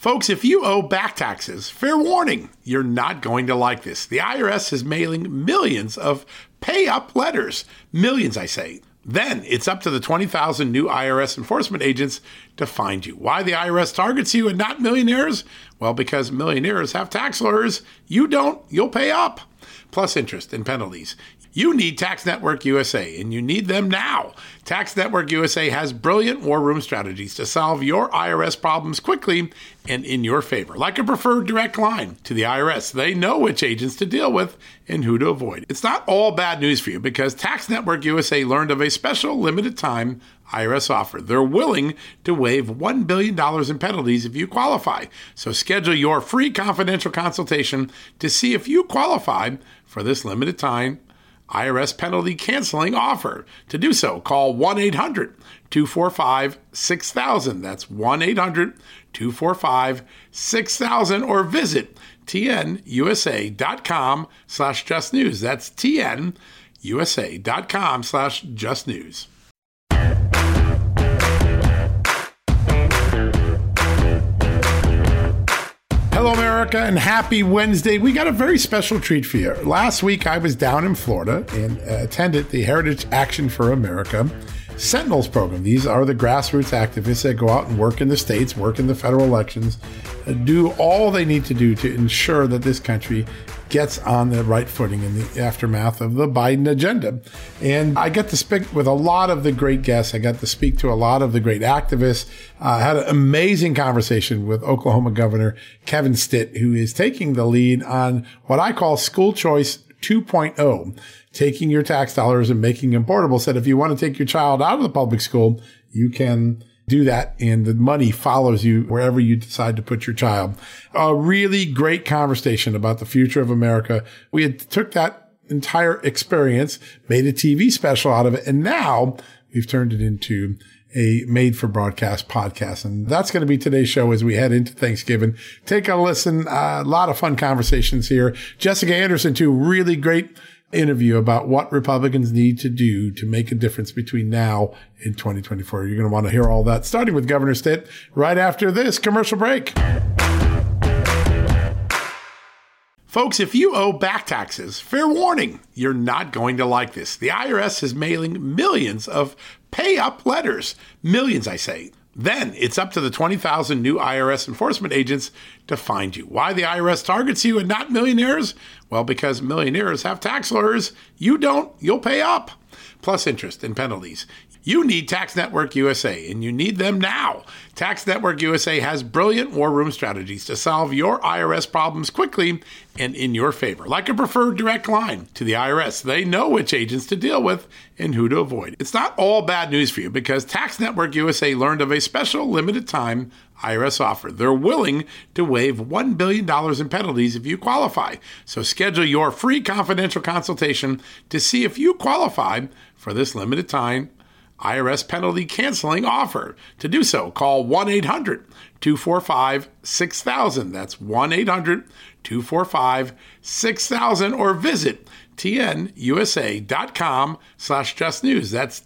Folks, if you owe back taxes, fair warning, you're not going to like this. The IRS is mailing millions of pay-up letters. Millions, I say. Then it's up to the 20,000 new IRS enforcement agents to find you. Why the IRS targets you and not millionaires? Well, because millionaires have tax lawyers. You don't, you'll pay up. Plus interest and penalties. You need Tax Network USA, and you need them now. Tax Network USA has brilliant war room strategies to solve your IRS problems quickly and in your favor. Like a preferred direct line to the IRS. They know which agents to deal with and who to avoid. It's not all bad news for you because Tax Network USA learned of a special limited time IRS offer. They're willing to waive $1 billion in penalties if you qualify. So schedule your free confidential consultation to see if you qualify for this limited time IRS penalty canceling offer. To do so, call 1-800-245-6000. That's 1-800-245-6000 or visit tnusa.com/justnews. That's tnusa.com/justnews. Hello, America, and happy Wednesday. We got a very special treat for you. Last week, I was down in Florida and attended the Heritage Action for America Sentinels program. These are the grassroots activists that go out and work in the states, work in the federal elections, do all they need to do to ensure that this country gets on the right footing in the aftermath of the Biden agenda. And I get to speak with a lot of the great guests. I got to speak to a lot of the great activists. I had an amazing conversation with Oklahoma Governor Kevin Stitt, who is taking the lead on what I call school choice 2.0, taking your tax dollars and making them portable. Said if you want to take your child out of the public school, you can do that, and the money follows you wherever you decide to put your child. A really great conversation about the future of America. We had took that entire experience, made a TV special out of it, and now we've turned it into a made-for-broadcast podcast. And that's going to be today's show as we head into Thanksgiving. Take a listen. A lot of fun conversations here. Jessica Anderson, too, really great interview about what Republicans need to do to make a difference between now and 2024. You're going to want to hear all that, starting with Governor Stitt right after this commercial break. Folks, if you owe back taxes, fair warning, you're not going to like this. The IRS is mailing millions of pay-up letters. Millions, I say. Then it's up to the 20,000 new IRS enforcement agents to find you. Why the IRS targets you and not millionaires? Well, because millionaires have tax lawyers. You don't, you'll pay up. Plus interest and penalties. You need Tax Network USA, and you need them now. Tax Network USA has brilliant war room strategies to solve your IRS problems quickly and in your favor. Like a preferred direct line to the IRS. They know which agents to deal with and who to avoid. It's not all bad news for you because Tax Network USA learned of a special limited time IRS offer. They're willing to waive $1 billion in penalties if you qualify. So schedule your free confidential consultation to see if you qualify for this limited time IRS penalty canceling offer. To do so, call 1-800-245-6000. That's 1-800-245-6000 or visit tnusa.com/justnews. That's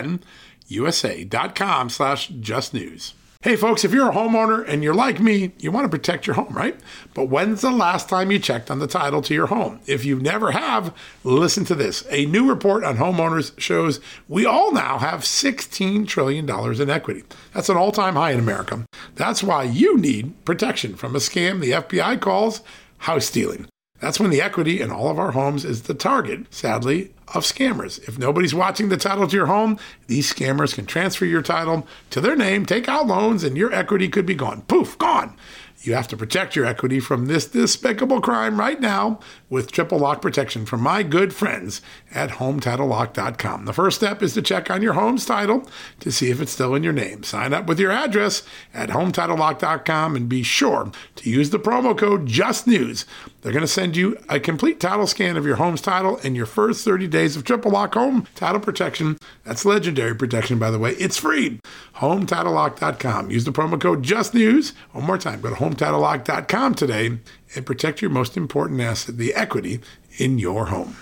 tnusa.com/justnews. Hey folks, if you're a homeowner and you're like me, you want to protect your home, right? But when's the last time you checked on the title to your home? If you never have, listen to this. A new report on homeowners shows we all now have $16 trillion in equity. That's an all-time high in America. That's why you need protection from a scam the FBI calls house stealing. That's when the equity in all of our homes is the target, sadly, of scammers. If nobody's watching the title to your home, these scammers can transfer your title to their name, take out loans, and your equity could be gone. Poof, gone. You have to protect your equity from this despicable crime right now with triple lock protection from my good friends at HomeTitleLock.com. The first step is to check on your home's title to see if it's still in your name. Sign up with your address at HomeTitleLock.com and be sure to use the promo code JUSTNEWS. They're going to send you a complete title scan of your home's title and your first 30 days of triple lock home title protection. That's legendary protection, by the way. It's free. HomeTitleLock.com. Use the promo code JUSTNEWS. One more time, go to HomeTitleLock.com today and protect your most important asset, the equity in your home.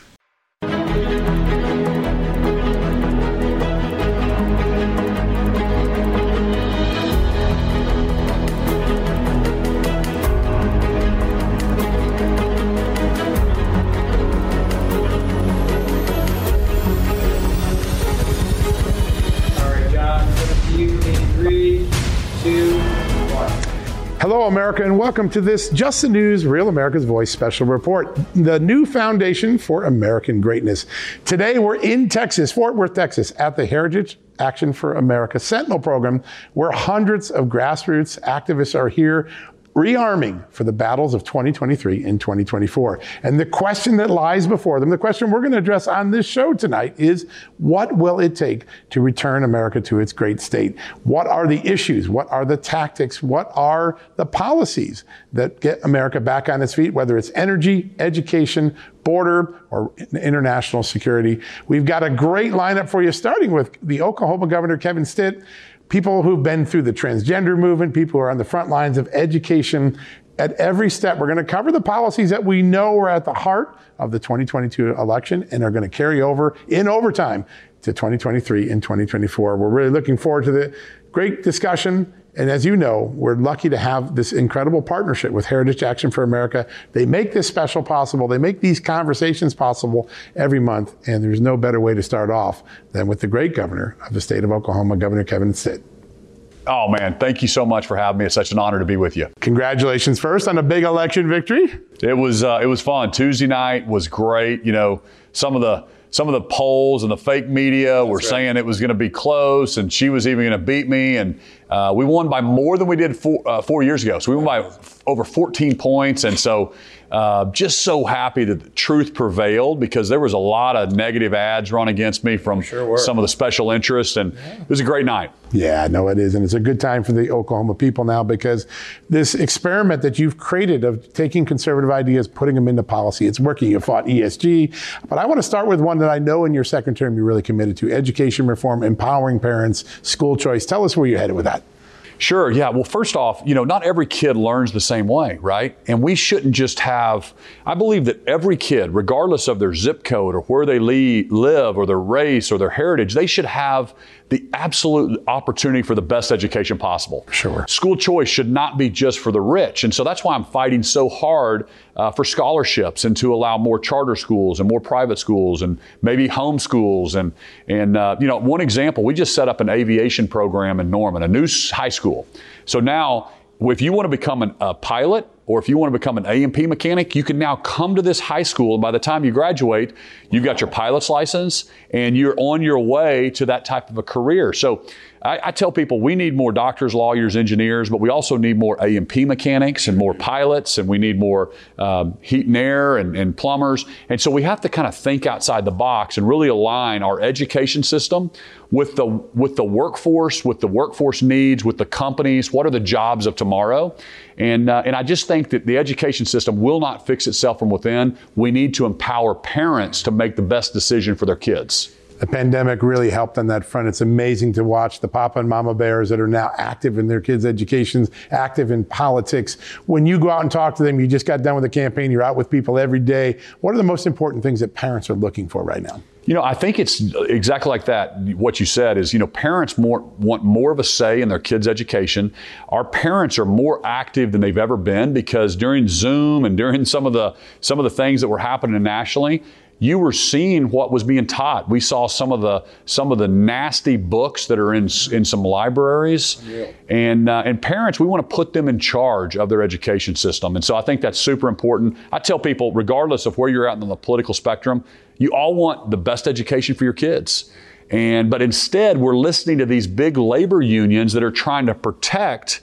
Hello, America, and welcome to this Just the News, Real America's Voice special report, the new foundation for American greatness. Today, we're in Texas, Fort Worth, Texas, at the Heritage Action for America Sentinel program, where hundreds of grassroots activists are here rearming for the battles of 2023 and 2024. And the question that lies before them, the question we're going to address on this show tonight is, what will it take to return America to its great state? What are the issues? What are the tactics? What are the policies that get America back on its feet, whether it's energy, education, border, or international security? We've got a great lineup for you, starting with the Oklahoma Governor, Kevin Stitt, people who've been through the transgender movement, people who are on the front lines of education. At every step, we're going to cover the policies that we know are at the heart of the 2022 election and are going to carry over in overtime to 2023 and 2024. We're really looking forward to the great discussion. And as you know, we're lucky to have this incredible partnership with Heritage Action for America. They make this special possible. They make these conversations possible every month. And there's no better way to start off than with the great governor of the state of Oklahoma, Governor Kevin Stitt. Oh, man, thank you so much for having me. It's such an honor to be with you. Congratulations first on a big election victory. It was fun. Tuesday night was great. You know, some of the polls and the fake media were saying it was going to be close, and she was even going to beat me. And we won by more than we did 4 years ago. So we won by over 14 points. And so just so happy that the truth prevailed, because there was a lot of negative ads run against me from some of the special interests. And it was a great night. Yeah, no, it is. And it's a good time for the Oklahoma people now, because this experiment that you've created of taking conservative ideas, putting them into policy, it's working. You fought ESG. But I want to start with one that I know in your second term you're really committed to: education reform, empowering parents, school choice. Tell us where you're headed with that. Sure. Yeah. Well, first off, you know, not every kid learns the same way, right? And we shouldn't just have, I believe that every kid, regardless of their zip code or where they live or their race or their heritage, they should have the absolute opportunity for the best education possible. Sure. School choice should not be just for the rich. And so that's why I'm fighting so hard for scholarships and to allow more charter schools and more private schools and maybe home schools. And you know, one example, we just set up an aviation program in Norman, a new high school. So now, if you want to become a pilot, or if you want to become an A&P mechanic, you can now come to this high school. And by the time you graduate, you've got your pilot's license and you're on your way to that type of a career. So I tell people we need more doctors, lawyers, engineers, but we also need more A&P mechanics and more pilots, and we need more heat and air and plumbers. And so we have to kind of think outside the box and really align our education system with the workforce, with the workforce needs, with the companies. What are the jobs of tomorrow? And I just think that the education system will not fix itself from within. We need to empower parents to make the best decision for their kids. The pandemic really helped on that front. It's amazing to watch the Papa and Mama Bears that are now active in their kids' educations, active in politics. When you go out and talk to them, you just got done with a campaign, you're out with people every day. What are the most important things that parents are looking for right now? You know, I think it's exactly like that. What you said is, you know, parents want more of a say in their kids' education. Our parents are more active than they've ever been, because during Zoom and during some of the things that were happening nationally, you were seeing what was being taught. We saw some of the nasty books that are in some libraries. Yeah. And parents, we want to put them in charge of their education system. And so I think that's super important. I tell people, regardless of where you're at on the political spectrum, you all want the best education for your kids. But instead, we're listening to these big labor unions that are trying to protect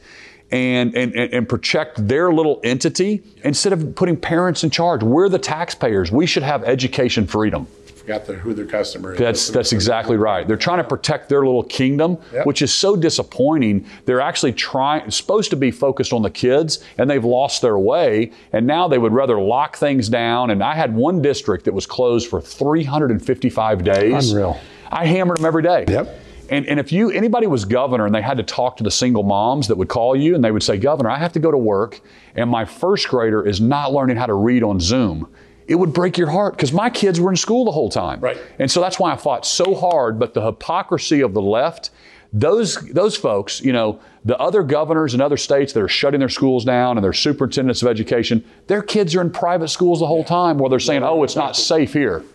and protect their little entity instead of putting parents in charge. We're the taxpayers. We should have education freedom. Forgot who their customer is. That's exactly right. They're trying to protect their little kingdom, which is so disappointing. They're actually supposed to be focused on the kids, and they've lost their way. And now they would rather lock things down. And I had one district that was closed for 355 days. Unreal. I hammered them every day. Yep. And if anybody was governor and they had to talk to the single moms that would call you and they would say, "Governor, I have to go to work and my first grader is not learning how to read on Zoom," it would break your heart, because my kids were in school the whole time. Right. And so that's why I fought so hard. But the hypocrisy of the left, those folks, you know, the other governors in other states that are shutting their schools down and their superintendents of education, their kids are in private schools the whole time, where they're saying, "Oh, it's not safe here."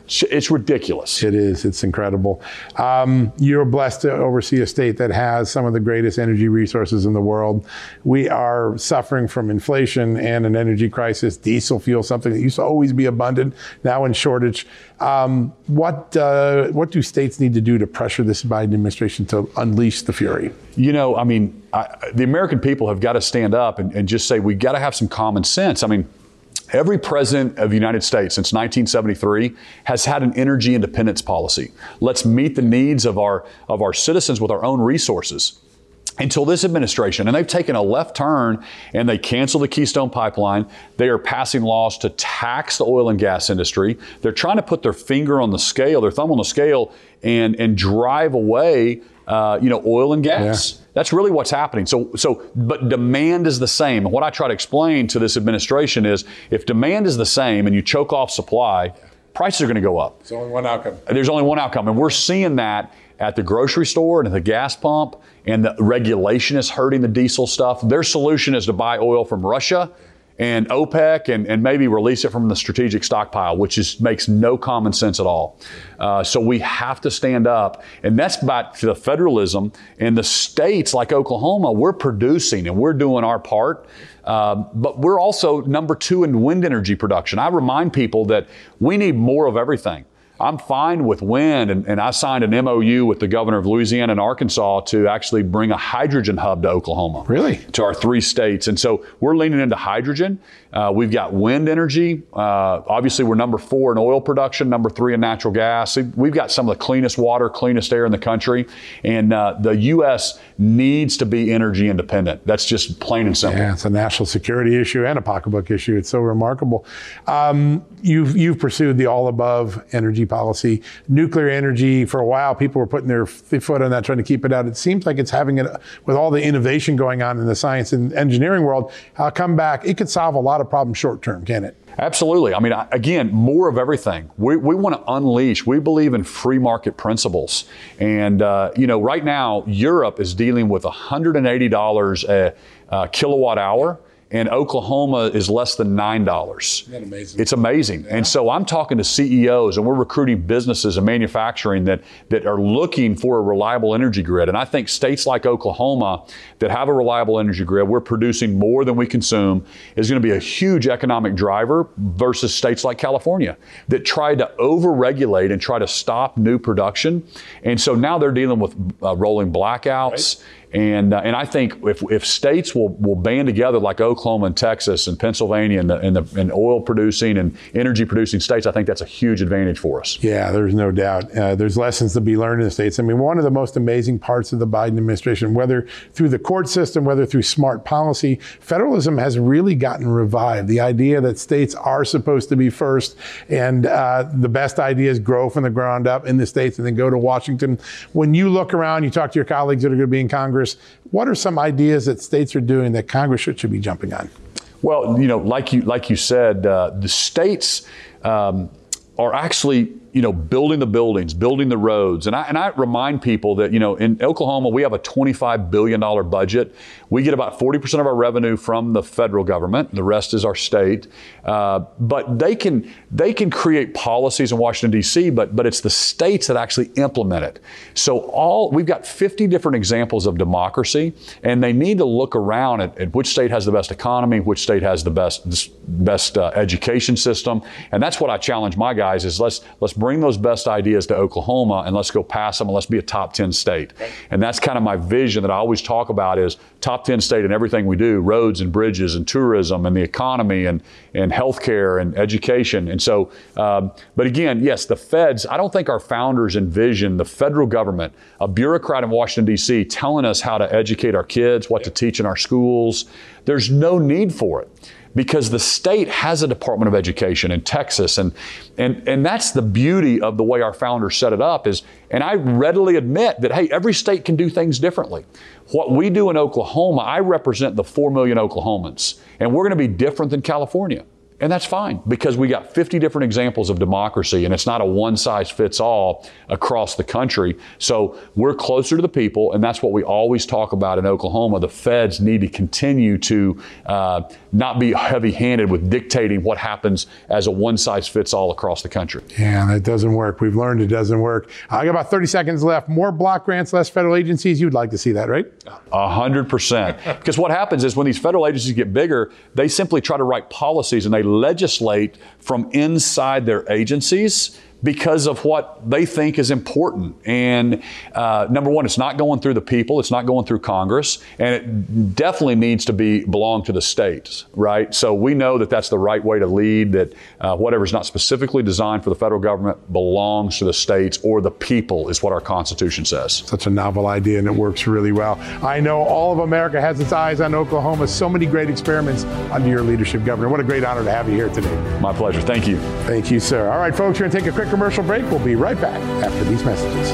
It's ridiculous. It is. It's incredible. You're blessed to oversee a state that has some of the greatest energy resources in the world. We are suffering from inflation and an energy crisis. Diesel fuel, something that used to always be abundant, now in shortage. What do states need to do to pressure this Biden administration to unleash the fury? You know, I mean, the American people have got to stand up and just say, we got to have some common sense. I mean, every president of the United States since 1973 has had an energy independence policy. Let's meet the needs of our citizens with our own resources. Until this administration, and they've taken a left turn and they canceled the Keystone Pipeline. They are passing laws to tax the oil and gas industry. They're trying to put their finger on the scale, their thumb on the scale, and drive away oil and gas. Yeah. That's really what's happening. But demand is the same. And what I try to explain to this administration is, if demand is the same and you choke off supply, prices are going to go up. There's only one outcome. There's only one outcome. And we're seeing that at the grocery store and at the gas pump, and the regulation is hurting the diesel stuff. Their solution is to buy oil from Russia and OPEC and maybe release it from the strategic stockpile, which makes no common sense at all. So we have to stand up, and that's back to the federalism. And the states like Oklahoma, we're producing and we're doing our part. But we're also number 2 in wind energy production. I remind people that we need more of everything. I'm fine with wind, and I signed an MOU with the governor of Louisiana and Arkansas to actually bring a hydrogen hub to Oklahoma. Really? To our 3 states. And so we're leaning into hydrogen. We've got wind energy. Obviously, we're number 4 in oil production, number 3 in natural gas. We've got some of the cleanest water, cleanest air in the country. And the U.S. needs to be energy independent. That's just plain and simple. Yeah, it's a national security issue and a pocketbook issue. It's so remarkable. You've pursued the all-above energy policy. Nuclear energy, for a while, people were putting their foot on that, trying to keep it out. It seems like it's having it, with all the innovation going on in the science and engineering world, come back. It could solve a lot of problems short term, can it? Absolutely. I mean, again, more of everything. We want to unleash. We believe in free market principles. And, right now, Europe is dealing with $180 a kilowatt hour. And Oklahoma is less than $9. Isn't that amazing? It's amazing. Yeah. And so I'm talking to CEOs, and we're recruiting businesses and manufacturing that are looking for a reliable energy grid. And I think states like Oklahoma that have a reliable energy grid, we're producing more than we consume, is going to be a huge economic driver versus states like California that tried to over-regulate and try to stop new production. And so now they're dealing with rolling blackouts. Right. And I think if states will band together like Oklahoma and Texas and Pennsylvania and oil producing and energy producing states, I think that's a huge advantage for us. Yeah, there's no doubt. There's lessons to be learned in the states. I mean, one of the most amazing parts of the Biden administration, whether through the court system, whether through smart policy, federalism has really gotten revived. The idea that states are supposed to be first, and the best ideas grow from the ground up in the states and then go to Washington. When you look around, you talk to your colleagues that are going to be in Congress, what are some ideas that states are doing that Congress should be jumping on? Well, like you said, the states are actually, building the buildings, building the roads. And I remind people that, in Oklahoma, we have a $25 billion budget. We get about 40% of our revenue from the federal government. The rest is our state. But they can create policies in Washington, D.C., but it's the states that actually implement it. So we've got 50 different examples of democracy, and they need to look around at which state has the best economy, which state has the best education system. And that's what I challenge my guys is let's bring those best ideas to Oklahoma and let's go pass them and let's be a top 10 state. And that's kind of my vision that I always talk about is top 10 state in everything we do, roads and bridges and tourism and the economy and healthcare and education. And so, but again, yes, the feds, I don't think our founders envisioned the federal government, a bureaucrat in Washington, D.C., telling us how to educate our kids, what to teach in our schools. There's no need for it, because the state has a Department of Education in Texas. And that's the beauty of the way our founders set it up is, and I readily admit that, hey, every state can do things differently. What we do in Oklahoma, I represent the 4 million Oklahomans, and we're going to be different than California. And that's fine, because we got 50 different examples of democracy, and it's not a one-size-fits-all across the country. So we're closer to the people, and that's what we always talk about in Oklahoma. The feds need to continue to not be heavy-handed with dictating what happens as a one-size-fits-all across the country. Yeah, that doesn't work. We've learned it doesn't work. I got about 30 seconds left. More block grants, less federal agencies. You'd like to see that, right? 100%. Because what happens is when these federal agencies get bigger, they simply try to write policies and they legislate from inside their agencies because of what they think is important. And number one, it's not going through the people, it's not going through Congress, and it definitely needs to belong to the states, right? So we know that that's the right way to lead, that whatever's not specifically designed for the federal government belongs to the states or the people, is what our Constitution says. Such a novel idea, and it works really well. I know all of America has its eyes on Oklahoma. So many great experiments under your leadership, Governor. What a great honor to have you here today. My pleasure. Thank you. Thank you, sir. All right, folks, we're going to take a quick commercial break. We'll be right back after these messages.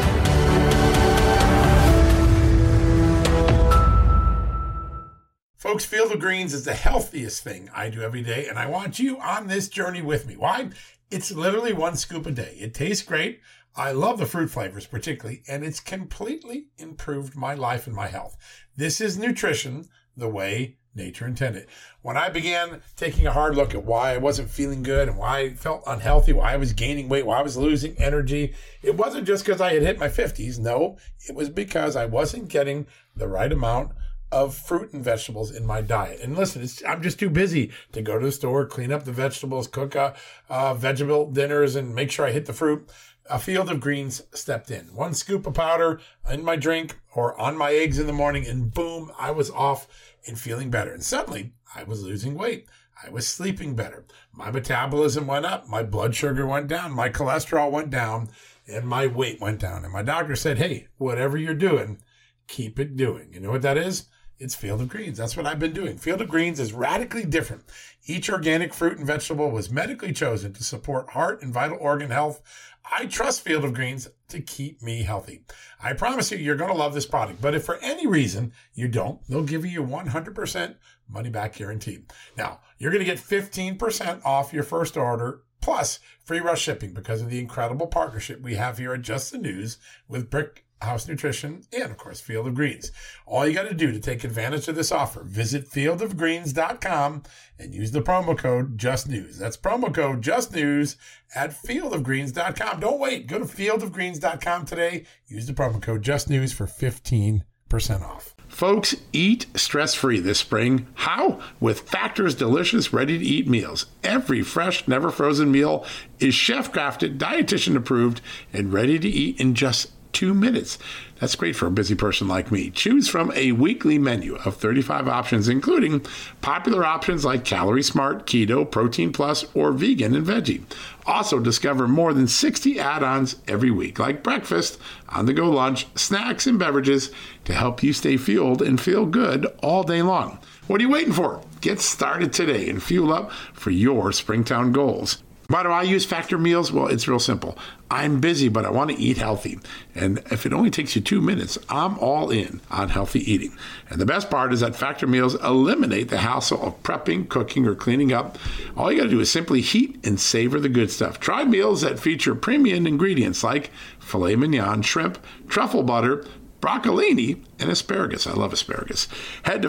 Folks, Field of Greens is the healthiest thing I do every day, and I want you on this journey with me. Why? It's literally one scoop a day. It tastes great. I love the fruit flavors particularly, and it's completely improved my life and my health. This is nutrition the way nature intended. When I began taking a hard look at why I wasn't feeling good and why I felt unhealthy, why I was gaining weight, why I was losing energy, it wasn't just because I had hit my 50s. No, it was because I wasn't getting the right amount of fruit and vegetables in my diet. And listen, I'm just too busy to go to the store, clean up the vegetables, cook vegetable dinners, and make sure I hit the fruit. A Field of Greens stepped in. One scoop of powder in my drink or on my eggs in the morning, and boom, I was off and feeling better. And suddenly, I was losing weight. I was sleeping better. My metabolism went up. My blood sugar went down. My cholesterol went down. And my weight went down. And my doctor said, hey, whatever you're doing, keep it doing. You know what that is? It's Field of Greens. That's what I've been doing. Field of Greens is radically different. Each organic fruit and vegetable was medically chosen to support heart and vital organ health. I trust Field of Greens to keep me healthy. I promise you, you're going to love this product. But if for any reason you don't, they'll give you 100% money back guarantee. Now, you're going to get 15% off your first order plus free rush shipping because of the incredible partnership we have here at Just the News with Brick House Nutrition, and of course, Field of Greens. All you got to do to take advantage of this offer, visit fieldofgreens.com and use the promo code JustNews. That's promo code JustNews at fieldofgreens.com. Don't wait. Go to fieldofgreens.com today. Use the promo code JustNews for 15% off. Folks, eat stress-free this spring. How? With Factor's delicious, ready-to-eat meals. Every fresh, never-frozen meal is chef-crafted, dietitian-approved, and ready to eat in just 2 minutes. That's great for a busy person like me. Choose from a weekly menu of 35 options, including popular options like Calorie Smart, Keto, Protein Plus, or Vegan and Veggie. Also discover more than 60 add-ons every week, like breakfast, on-the-go lunch, snacks, and beverages to help you stay fueled and feel good all day long. What are you waiting for? Get started today and fuel up for your Springtown goals. Why do I use Factor meals? Well, it's real simple. I'm busy, but I want to eat healthy. And if it only takes you 2 minutes, I'm all in on healthy eating. And the best part is that Factor meals eliminate the hassle of prepping, cooking, or cleaning up. All you got to do is simply heat and savor the good stuff. Try meals that feature premium ingredients like filet mignon, shrimp, truffle butter, broccolini, and asparagus. I love asparagus. Head to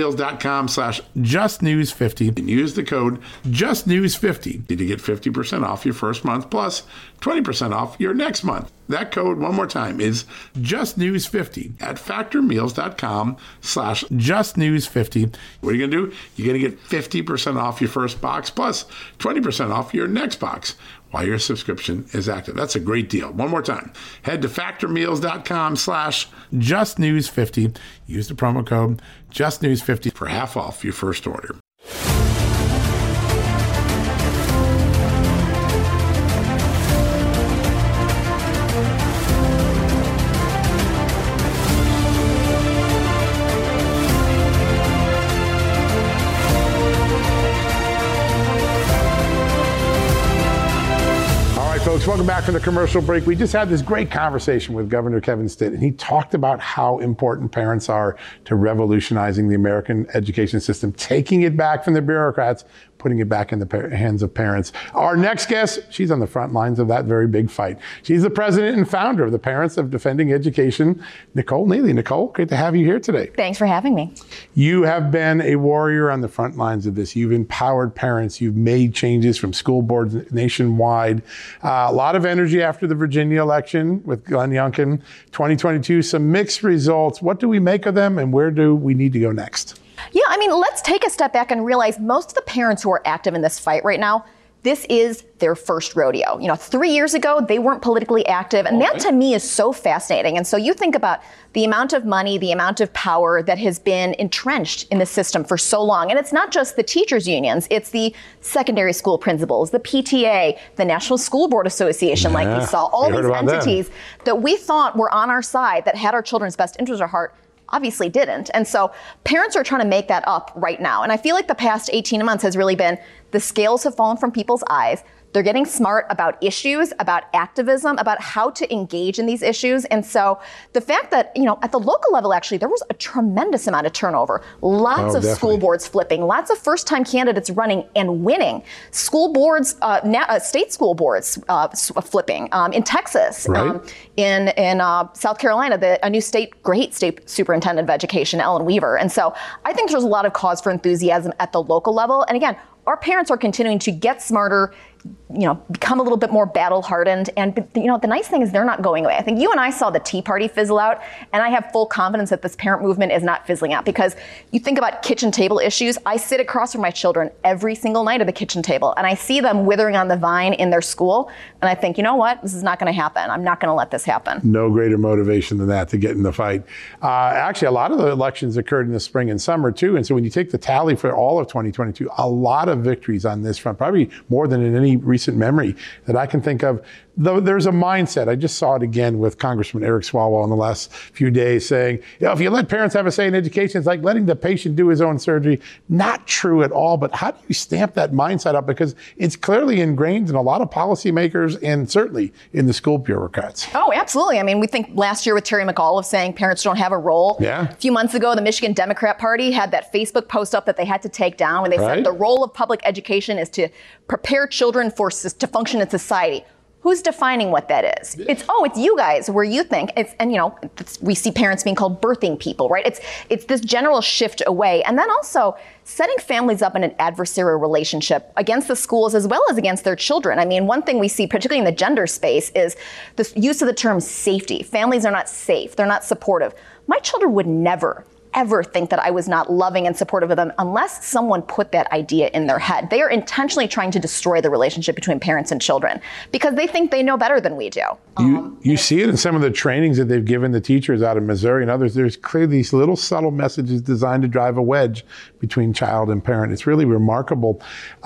factormeals.com/justnews50 and use the code justnews50 to get 50% off your first month plus 20% off your next month. That code, one more time, is justnews50 at factormeals.com/justnews50. What are you going to do? You're going to get 50% off your first box plus 20% off your next box while your subscription is active. That's a great deal. One more time. Head to factormeals.com/justnews50. Use the promo code JustNews50 for half off your first order. Folks, welcome back from the commercial break. We just had this great conversation with Governor Kevin Stitt, and he talked about how important parents are to revolutionizing the American education system, taking it back from the bureaucrats, putting it back in the hands of parents. Our next guest, she's on the front lines of that very big fight. She's the president and founder of the Parents of Defending Education, Nicole Neily. Nicole, great to have you here today. Thanks for having me. You have been a warrior on the front lines of this. You've empowered parents. You've made changes from school boards nationwide. A lot of energy after the Virginia election with Glenn Youngkin. 2022, some mixed results. What do we make of them, and where do we need to go next? Yeah, I mean, let's take a step back and realize most of the parents who are active in this fight right now, this is their first rodeo. 3 years ago, they weren't politically active. And that to me is so fascinating. And so you think about the amount of money, the amount of power that has been entrenched in the system for so long. And it's not just the teachers unions, it's the secondary school principals, the PTA, the National School Board Association, like you saw, all these entities that we thought were on our side, that had our children's best interests at heart, obviously didn't. And so parents are trying to make that up right now. And I feel like the past 18 months has really been, the scales have fallen from people's eyes. They're getting smart about issues, about activism, about how to engage in these issues. And so the fact that, at the local level, actually, there was a tremendous amount of turnover. Lots of school boards flipping, lots of first-time candidates running and winning. School boards, state school boards flipping in Texas, in South Carolina, a new great state superintendent of education, Ellen Weaver. And so I think there's a lot of cause for enthusiasm at the local level. And again, our parents are continuing to get smarter, become a little bit more battle hardened. And, the nice thing is they're not going away. I think you and I saw the Tea Party fizzle out, and I have full confidence that this parent movement is not fizzling out, because you think about kitchen table issues. I sit across from my children every single night at the kitchen table, and I see them withering on the vine in their school. And I think, you know what? This is not going to happen. I'm not going to let this happen. No greater motivation than that to get in the fight. Actually, a lot of the elections occurred in the spring and summer, too. And so when you take the tally for all of 2022, a lot of victories on this front, probably more than in any recent memory that I can think of. Though there's a mindset. I just saw it again with Congressman Eric Swalwell in the last few days saying, if you let parents have a say in education, it's like letting the patient do his own surgery. Not true at all, but how do you stamp that mindset up? Because it's clearly ingrained in a lot of policymakers and certainly in the school bureaucrats. Oh, absolutely. I mean, we think last year with Terry McAuliffe saying parents don't have a role. Yeah. A few months ago, the Michigan Democrat Party had that Facebook post up that they had to take down when they said the role of public education is to prepare children to function in society. Who's defining what that is? It's you guys, where you think we see parents being called birthing people, right? It's this general shift away. And then also setting families up in an adversarial relationship against the schools as well as against their children. I mean, one thing we see, particularly in the gender space, is the use of the term safety. Families are not safe. They're not supportive. My children would never ever think that I was not loving and supportive of them unless someone put that idea in their head. They are intentionally trying to destroy the relationship between parents and children because they think they know better than we do. You see it in some of the trainings that they've given the teachers out of Missouri and others. There's clearly these little subtle messages designed to drive a wedge between child and parent. It's really remarkable.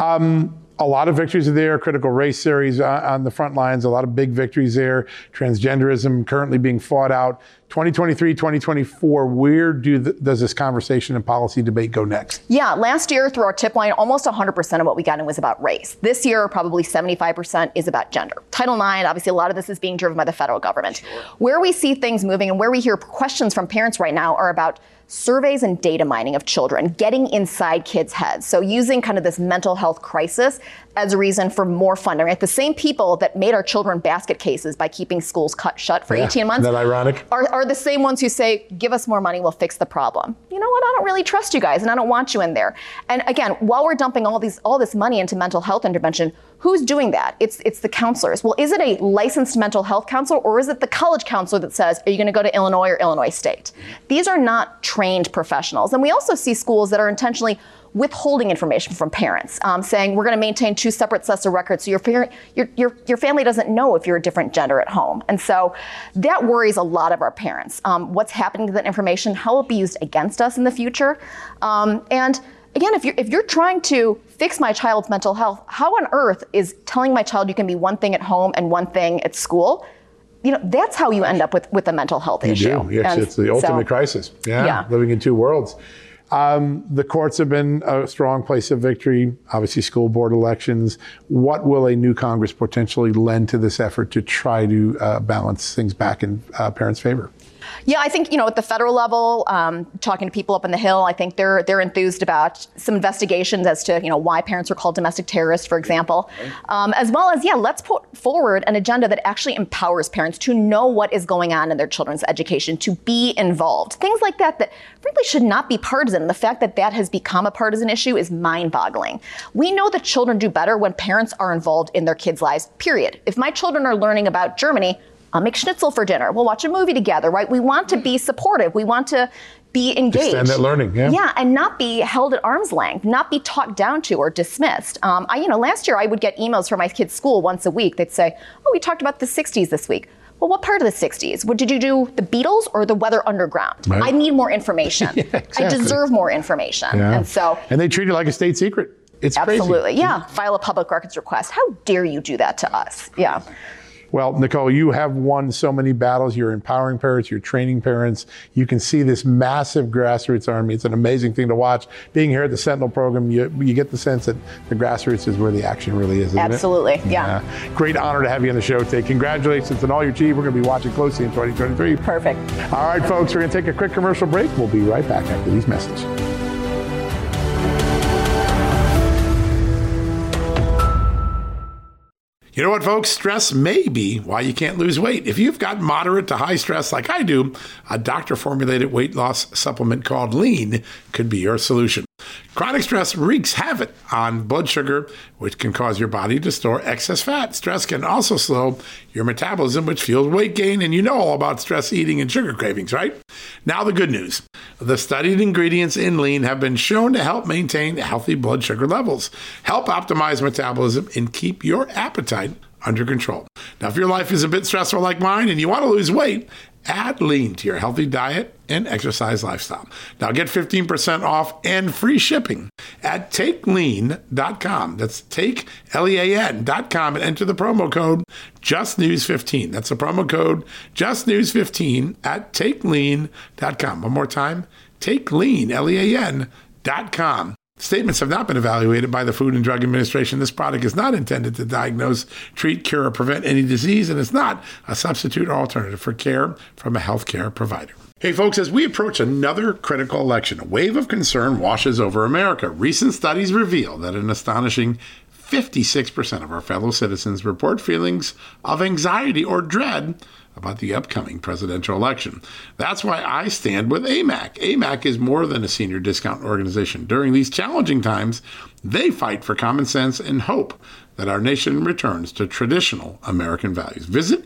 A lot of victories there, critical race series on the front lines, a lot of big victories there. Transgenderism currently being fought out. 2023, 2024, where does this conversation and policy debate go next? Yeah, last year through our tip line, almost 100% of what we got in was about race. This year, probably 75% is about gender. Title IX, obviously a lot of this is being driven by the federal government. Sure. Where we see things moving and where we hear questions from parents right now are about surveys and data mining of children, getting inside kids' heads. So using kind of this mental health crisis as a reason for more funding. Right? The same people that made our children basket cases by keeping schools shut for 18 months. Isn't that ironic? Are the same ones who say, give us more money, we'll fix the problem. You know what? I don't really trust you guys and I don't want you in there. And again, while we're dumping all this money into mental health intervention, who's doing that? It's the counselors. Well, is it a licensed mental health counselor or is it the college counselor that says, are you going to go to Illinois or Illinois State? These are not trained professionals. And we also see schools that are intentionally withholding information from parents, saying we're going to maintain two separate sets of records so your family doesn't know if you're a different gender at home. And so that worries a lot of our parents. What's happening to that information? How will it be used against us in the future? And again, if you're trying to fix my child's mental health, how on earth is telling my child you can be one thing at home and one thing at school? That's how you end up with a mental health issue. You do. Yes, it's the ultimate crisis. Yeah, living in two worlds. The courts have been a strong place of victory, obviously school board elections. What will a new Congress potentially lend to this effort to try to balance things back in parents' favor? Yeah, I think, at the federal level, talking to people up on the Hill, I think they're enthused about some investigations as to, why parents were called domestic terrorists, for example. As well as, let's put forward an agenda that actually empowers parents to know what is going on in their children's education, to be involved. Things like that frankly should not be partisan. The fact that has become a partisan issue is mind-boggling. We know that children do better when parents are involved in their kids' lives, period. If my children are learning about Germany, I'll make schnitzel for dinner. We'll watch a movie together, right? We want to be supportive. We want to be engaged. Extend that learning, yeah. Yeah, and not be held at arm's length, not be talked down to or dismissed. Last year I would get emails from my kids' school once a week. They'd say, we talked about the 60s this week. Well, what part of the 60s? Did you do the Beatles or the Weather Underground? Right. I need more information. Yeah, exactly. I deserve more information. Yeah. And they treat it like a state secret. It's absolutely, crazy. Yeah. File a public records request. How dare you do that to us? Yeah. Well, Nicole, you have won so many battles. You're empowering parents. You're training parents. You can see this massive grassroots army. It's an amazing thing to watch. Being here at the Sentinel program, you get the sense that the grassroots is where the action really is, isn't Absolutely, it? yeah. Great honor to have you on the show today. Congratulations on all you achieved. We're going to be watching closely in 2023. Perfect. All right, folks, we're going to take a quick commercial break. We'll be right back after these messages. You know what, folks? Stress may be why you can't lose weight. If you've got moderate to high stress like I do, a doctor-formulated weight loss supplement called Lean could be your solution. Chronic stress wreaks havoc on blood sugar, which can cause your body to store excess fat. Stress can also slow your metabolism, which fuels weight gain, and you know all about stress eating and sugar cravings, right? Now the good news. The studied ingredients in Lean have been shown to help maintain healthy blood sugar levels, help optimize metabolism, and keep your appetite under control. Now, if your life is a bit stressful like mine and you want to lose weight, add Lean to your healthy diet and exercise lifestyle. Now get 15% off and free shipping at takelean.com. That's takelean.com and enter the promo code JustNews15. That's the promo code JustNews15 at takelean.com. One more time, takelean.com. Statements have not been evaluated by the Food and Drug Administration. This product is not intended to diagnose, treat, cure, or prevent any disease, and it's not a substitute or alternative for care from a healthcare provider. Hey folks, as we approach another critical election, a wave of concern washes over America. Recent studies reveal that an astonishing 56% of our fellow citizens report feelings of anxiety or dread about the upcoming presidential election. That's why I stand with AMAC. AMAC is more than a senior discount organization. During these challenging times, they fight for common sense and hope that our nation returns to traditional American values. Visit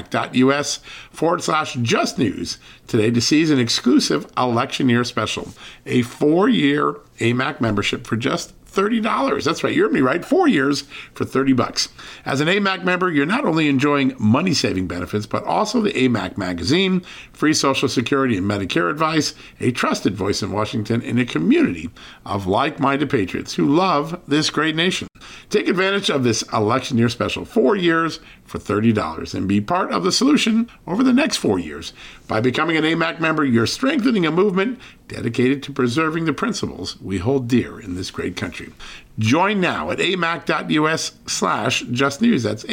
amac.us/justnews today to seize an exclusive election year special, a 4-year AMAC membership for just $30. That's right. You heard me right. 4 years for $30. As an AMAC member, you're not only enjoying money-saving benefits, but also the AMAC magazine, free Social Security and Medicare advice, a trusted voice in Washington, and a community of like-minded patriots who love this great nation. Take advantage of this election year special, 4 years for $30, and be part of the solution over the next 4 years. By becoming an AMAC member, you're strengthening a movement dedicated to preserving the principles we hold dear in this great country. Join now at amac.us/justnews. That's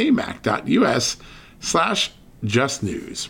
amac.us/justnews.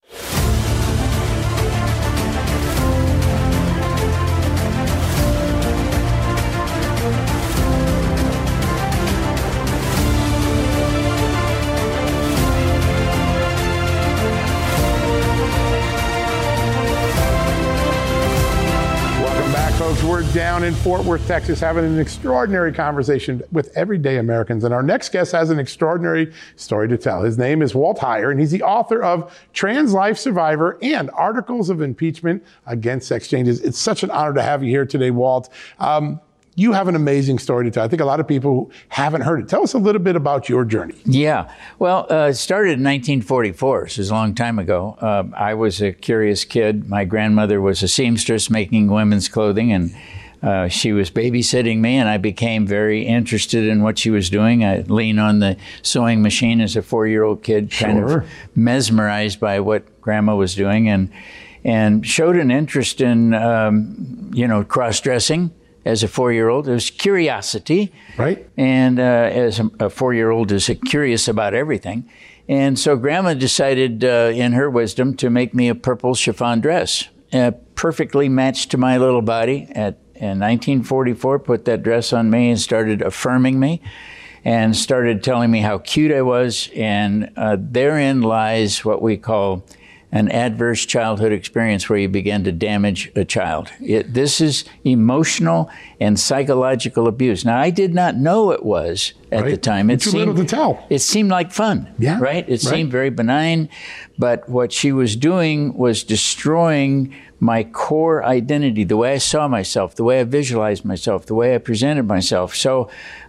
We're down in Fort Worth, Texas, having an extraordinary conversation with everyday Americans. And our next guest has an extraordinary story to tell. His name is Walt Heyer, and he's the author of Trans Life Survivor and Articles of Impeachment Against Sex Changes. It's such an honor to have you here today, Walt. You have an amazing story to tell. I think a lot of people haven't heard it. Tell us a little bit about your journey. Yeah. Well, it started in 1944, so it's a long time ago. I was a curious kid. My grandmother was a seamstress making women's clothing, and she was babysitting me, and I became very interested in what she was doing. I leaned on the sewing machine as a 4-year-old kid, kind of mesmerized by what Grandma was doing, and showed an interest in, cross-dressing. As a 4-year-old, it was curiosity. Right. And as a 4-year-old is curious about everything. And so Grandma decided, in her wisdom, to make me a purple chiffon dress, perfectly matched to my little body. In 1944, put that dress on me and started affirming me and started telling me how cute I was. And therein lies what we call an adverse childhood experience, where you begin to damage a child. This is emotional and psychological abuse. Now, I did not know it was at the time. Too little to tell. It seemed like fun, right? It seemed very benign, but what she was doing was destroying my core identity, the way I saw myself, the way I visualized myself, the way I presented myself. So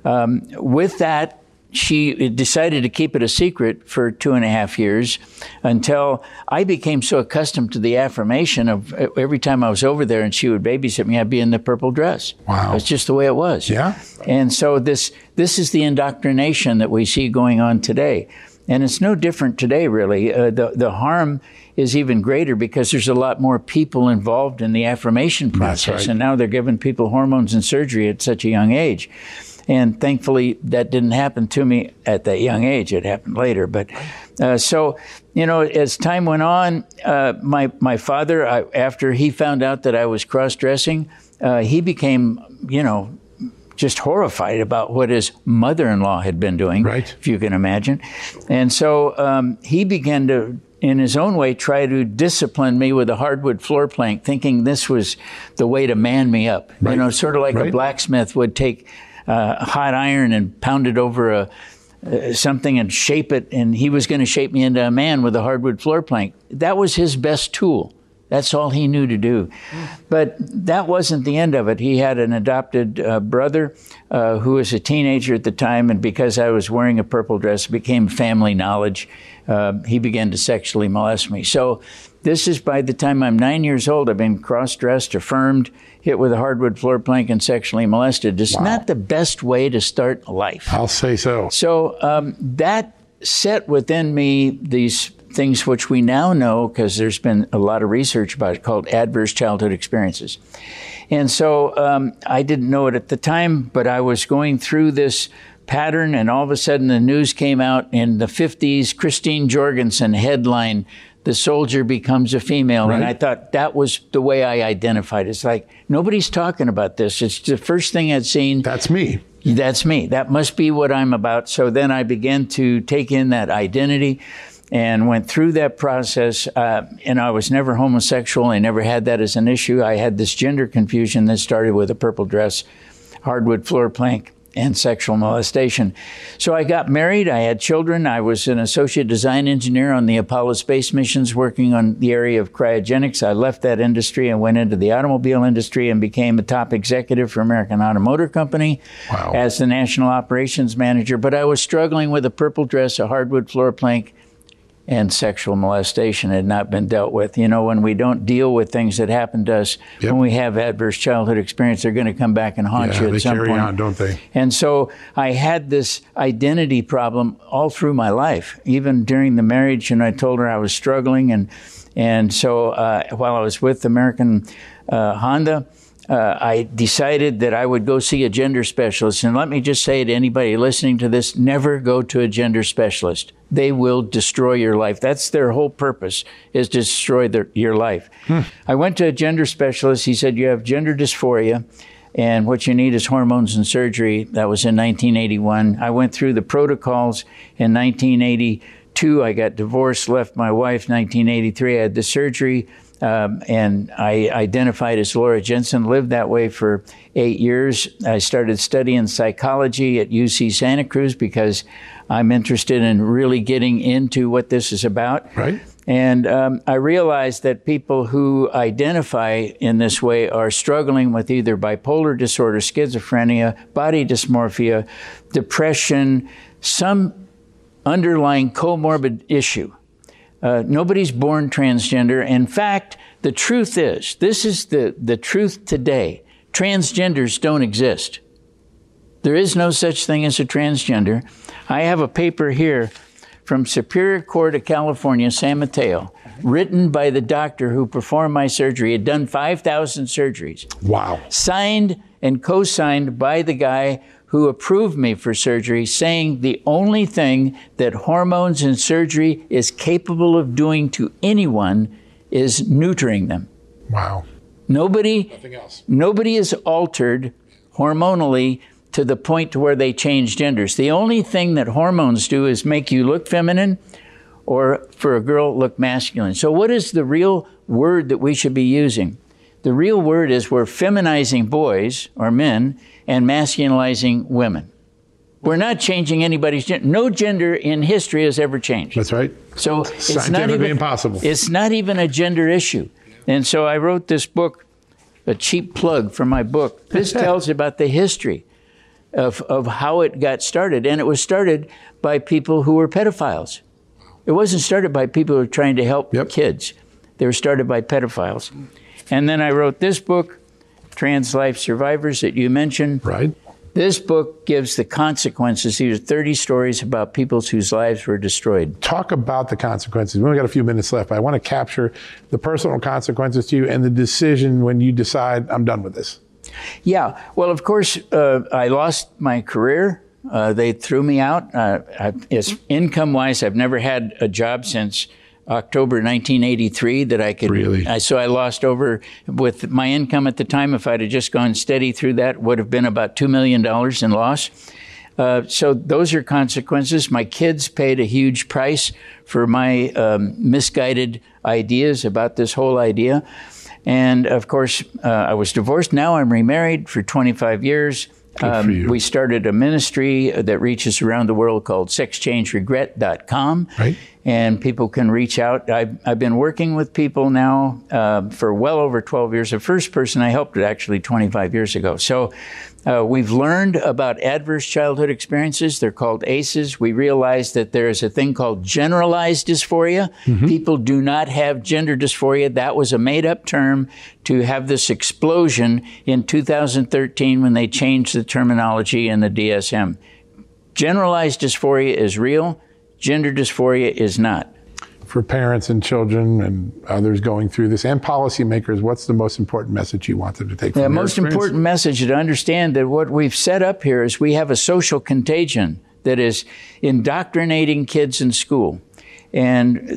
with that, she decided to keep it a secret for 2.5 years until I became so accustomed to the affirmation of every time I was over there and she would babysit me, I'd be in the purple dress. Wow. It's just the way it was. Yeah. And so this is the indoctrination that we see going on today. And it's no different today, really. The harm is even greater because there's a lot more people involved in the affirmation process. That's right. And now they're giving people hormones and surgery at such a young age. And thankfully, that didn't happen to me at that young age. It happened later. But so, as time went on, my father, after he found out that I was cross-dressing, he became, just horrified about what his mother-in-law had been doing, if you can imagine. And so he began to, in his own way, try to discipline me with a hardwood floor plank, thinking this was the way to man me up. Sort of like a blacksmith would take hot iron and pound it over something and shape it, and he was going to shape me into a man with a hardwood floor plank. That was his best tool. That's all he knew to do. But that wasn't the end of it. He had an adopted brother who was a teenager at the time, and because I was wearing a purple dress, it became family knowledge. He began to sexually molest me. So this is by the time I'm 9 years old, I've been cross-dressed, affirmed, hit with a hardwood floor plank, and sexually molested. It's not the best way to start life. I'll say so. So that set within me these things which we now know, because there's been a lot of research about it, called adverse childhood experiences. And so I didn't know it at the time, but I was going through this pattern, and all of a sudden the news came out in the 50s, Christine Jorgensen headline, "The soldier becomes a female." And I thought that was the way I identified. It's like, nobody's talking about this. It's the first thing I'd seen. That's me. That's me. That must be what I'm about. So then I began to take in that identity and went through that process. And I was never homosexual. I never had that as an issue. I had this gender confusion that started with a purple dress, hardwood floor plank, and sexual molestation. So I got married. I had children. I was an associate design engineer on the Apollo space missions working on the area of cryogenics. I left that industry and went into the automobile industry and became a top executive for American Auto Motor Company as the national operations manager. But I was struggling with a purple dress, a hardwood floor plank, and sexual molestation had not been dealt with. When we don't deal with things that happen to us, when we have adverse childhood experience, they're going to come back and haunt you at some point. They carry on, don't they? And so I had this identity problem all through my life, even during the marriage, and I told her I was struggling. And so while I was with American Honda, I decided that I would go see a gender specialist. And let me just say to anybody listening to this, never go to a gender specialist. They will destroy your life. That's their whole purpose, is to destroy your life. I went to a gender specialist. He said, you have gender dysphoria, and what you need is hormones and surgery. That was in 1981. I went through the protocols in 1982. I got divorced, left my wife. 1983, I had the surgery. And I identified as Laura Jensen, lived that way for 8 years. I started studying psychology at UC Santa Cruz because I'm interested in really getting into what this is about. And I realized that people who identify in this way are struggling with either bipolar disorder, schizophrenia, body dysmorphia, depression, some underlying comorbid issue. Nobody's born transgender. In fact, the truth is, this is the truth today, transgenders don't exist. There is no such thing as a transgender. I have a paper here from Superior Court of California, San Mateo, written by the doctor who performed my surgery. He had done 5,000 surgeries. Wow. Signed and co-signed by the guy who approved me for surgery, saying the only thing that hormones and surgery is capable of doing to anyone is neutering them. Wow. Nobody Nothing else. Nobody is altered hormonally to the point to where they change genders. The only thing that hormones do is make you look feminine or for a girl look masculine. So what is the real word that we should be using? The real word is we're feminizing boys or men and masculinizing women. We're not changing anybody's gender. No gender in history has ever changed. That's right. So it's not Scientifically even impossible. It's not even a gender issue. And so I wrote this book, a cheap plug for my book. This tells about the history of how it got started. And it was started by people who were pedophiles. It wasn't started by people who were trying to help kids. They were started by pedophiles. And then I wrote this book, Trans Life Survivors, that you mentioned. Right. This book gives the consequences. These are 30 stories about people whose lives were destroyed. Talk about the consequences. We only got a few minutes left, but I want to capture the personal consequences to you and the decision when you decide, I'm done with this. Yeah. Well, of course, I lost my career. They threw me out. Income-wise, I've never had a job since October 1983 that I could. Really? So I lost over, with my income at the time, if I'd have just gone steady through that, would have been about $2 million in loss. So those are consequences. My kids paid a huge price for my misguided ideas about this whole idea. And of course, I was divorced. Now I'm remarried for 25 years. We started a ministry that reaches around the world called sexchangeregret.com. Right. And people can reach out. I've been working with people now for well over 12 years. The first person I helped was actually 25 years ago. So we've learned about adverse childhood experiences. They're called ACEs. We realized that there is a thing called generalized dysphoria. Mm-hmm. People do not have gender dysphoria. That was a made-up term to have this explosion in 2013 when they changed the terminology in the DSM. Generalized dysphoria is real. Gender dysphoria is not. For parents and children and others going through this, and policymakers, what's the most important message you want them to take from The your most experience? important message is to understand that what we've set up here is we have a social contagion that is indoctrinating kids in school. And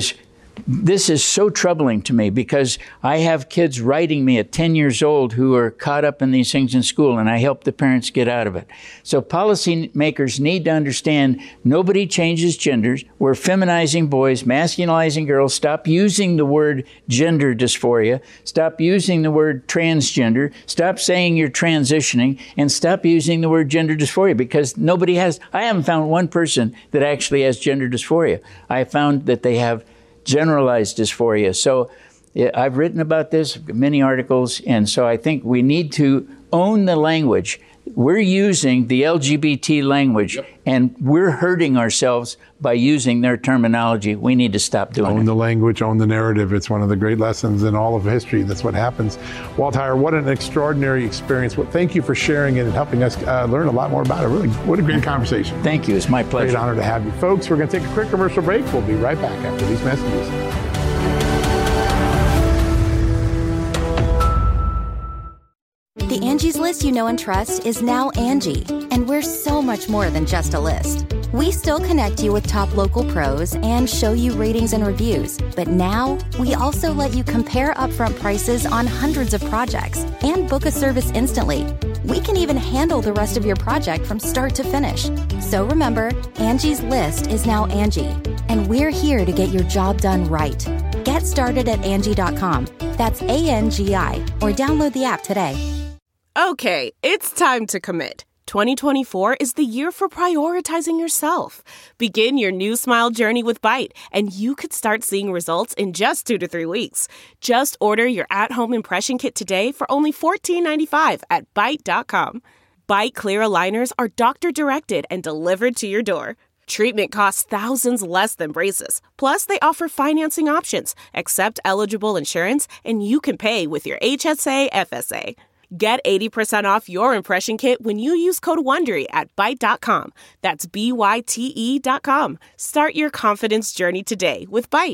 this is so troubling to me because I have kids writing me at 10 years old who are caught up in these things in school, and I help the parents get out of it. So policymakers need to understand nobody changes genders. We're feminizing boys, masculinizing girls. Stop using the word gender dysphoria. Stop using the word transgender. Stop saying you're transitioning, and stop using the word gender dysphoria, because I haven't found one person that actually has gender dysphoria. I found that they have generalized dysphoria. So I've written about this, many articles, and so I think we need to own the language. We're using the LGBT language, and we're hurting ourselves by using their terminology. We need to stop doing it. Own the language, own the narrative. It's one of the great lessons in all of history. That's what happens. Walt Heyer, what an extraordinary experience. Well, thank you for sharing it and helping us learn a lot more about it. Really, what a great conversation. Thank you. It's my pleasure. Great honor to have you. Folks, we're going to take a quick commercial break. We'll be right back after these messages. The Angie's List you know and trust is now Angie, and we're so much more than just a list. We still connect you with top local pros and show you ratings and reviews, but now we also let you compare upfront prices on hundreds of projects and book a service instantly. We can even handle the rest of your project from start to finish. So remember, Angie's List is now Angie, and we're here to get your job done right. Get started at Angie.com. That's ANGI, or download the app today. Okay, it's time to commit. 2024 is the year for prioritizing yourself. Begin your new smile journey with Byte, and you could start seeing results in just 2 to 3 weeks. Just order your at-home impression kit today for only $14.95 at Byte.com. Byte clear aligners are doctor-directed and delivered to your door. Treatment costs thousands less than braces. Plus, they offer financing options, accept eligible insurance, and you can pay with your HSA FSA. Get 80% off your impression kit when you use code WONDERY at Byte.com. That's BYTE.com. Start your confidence journey today with Byte.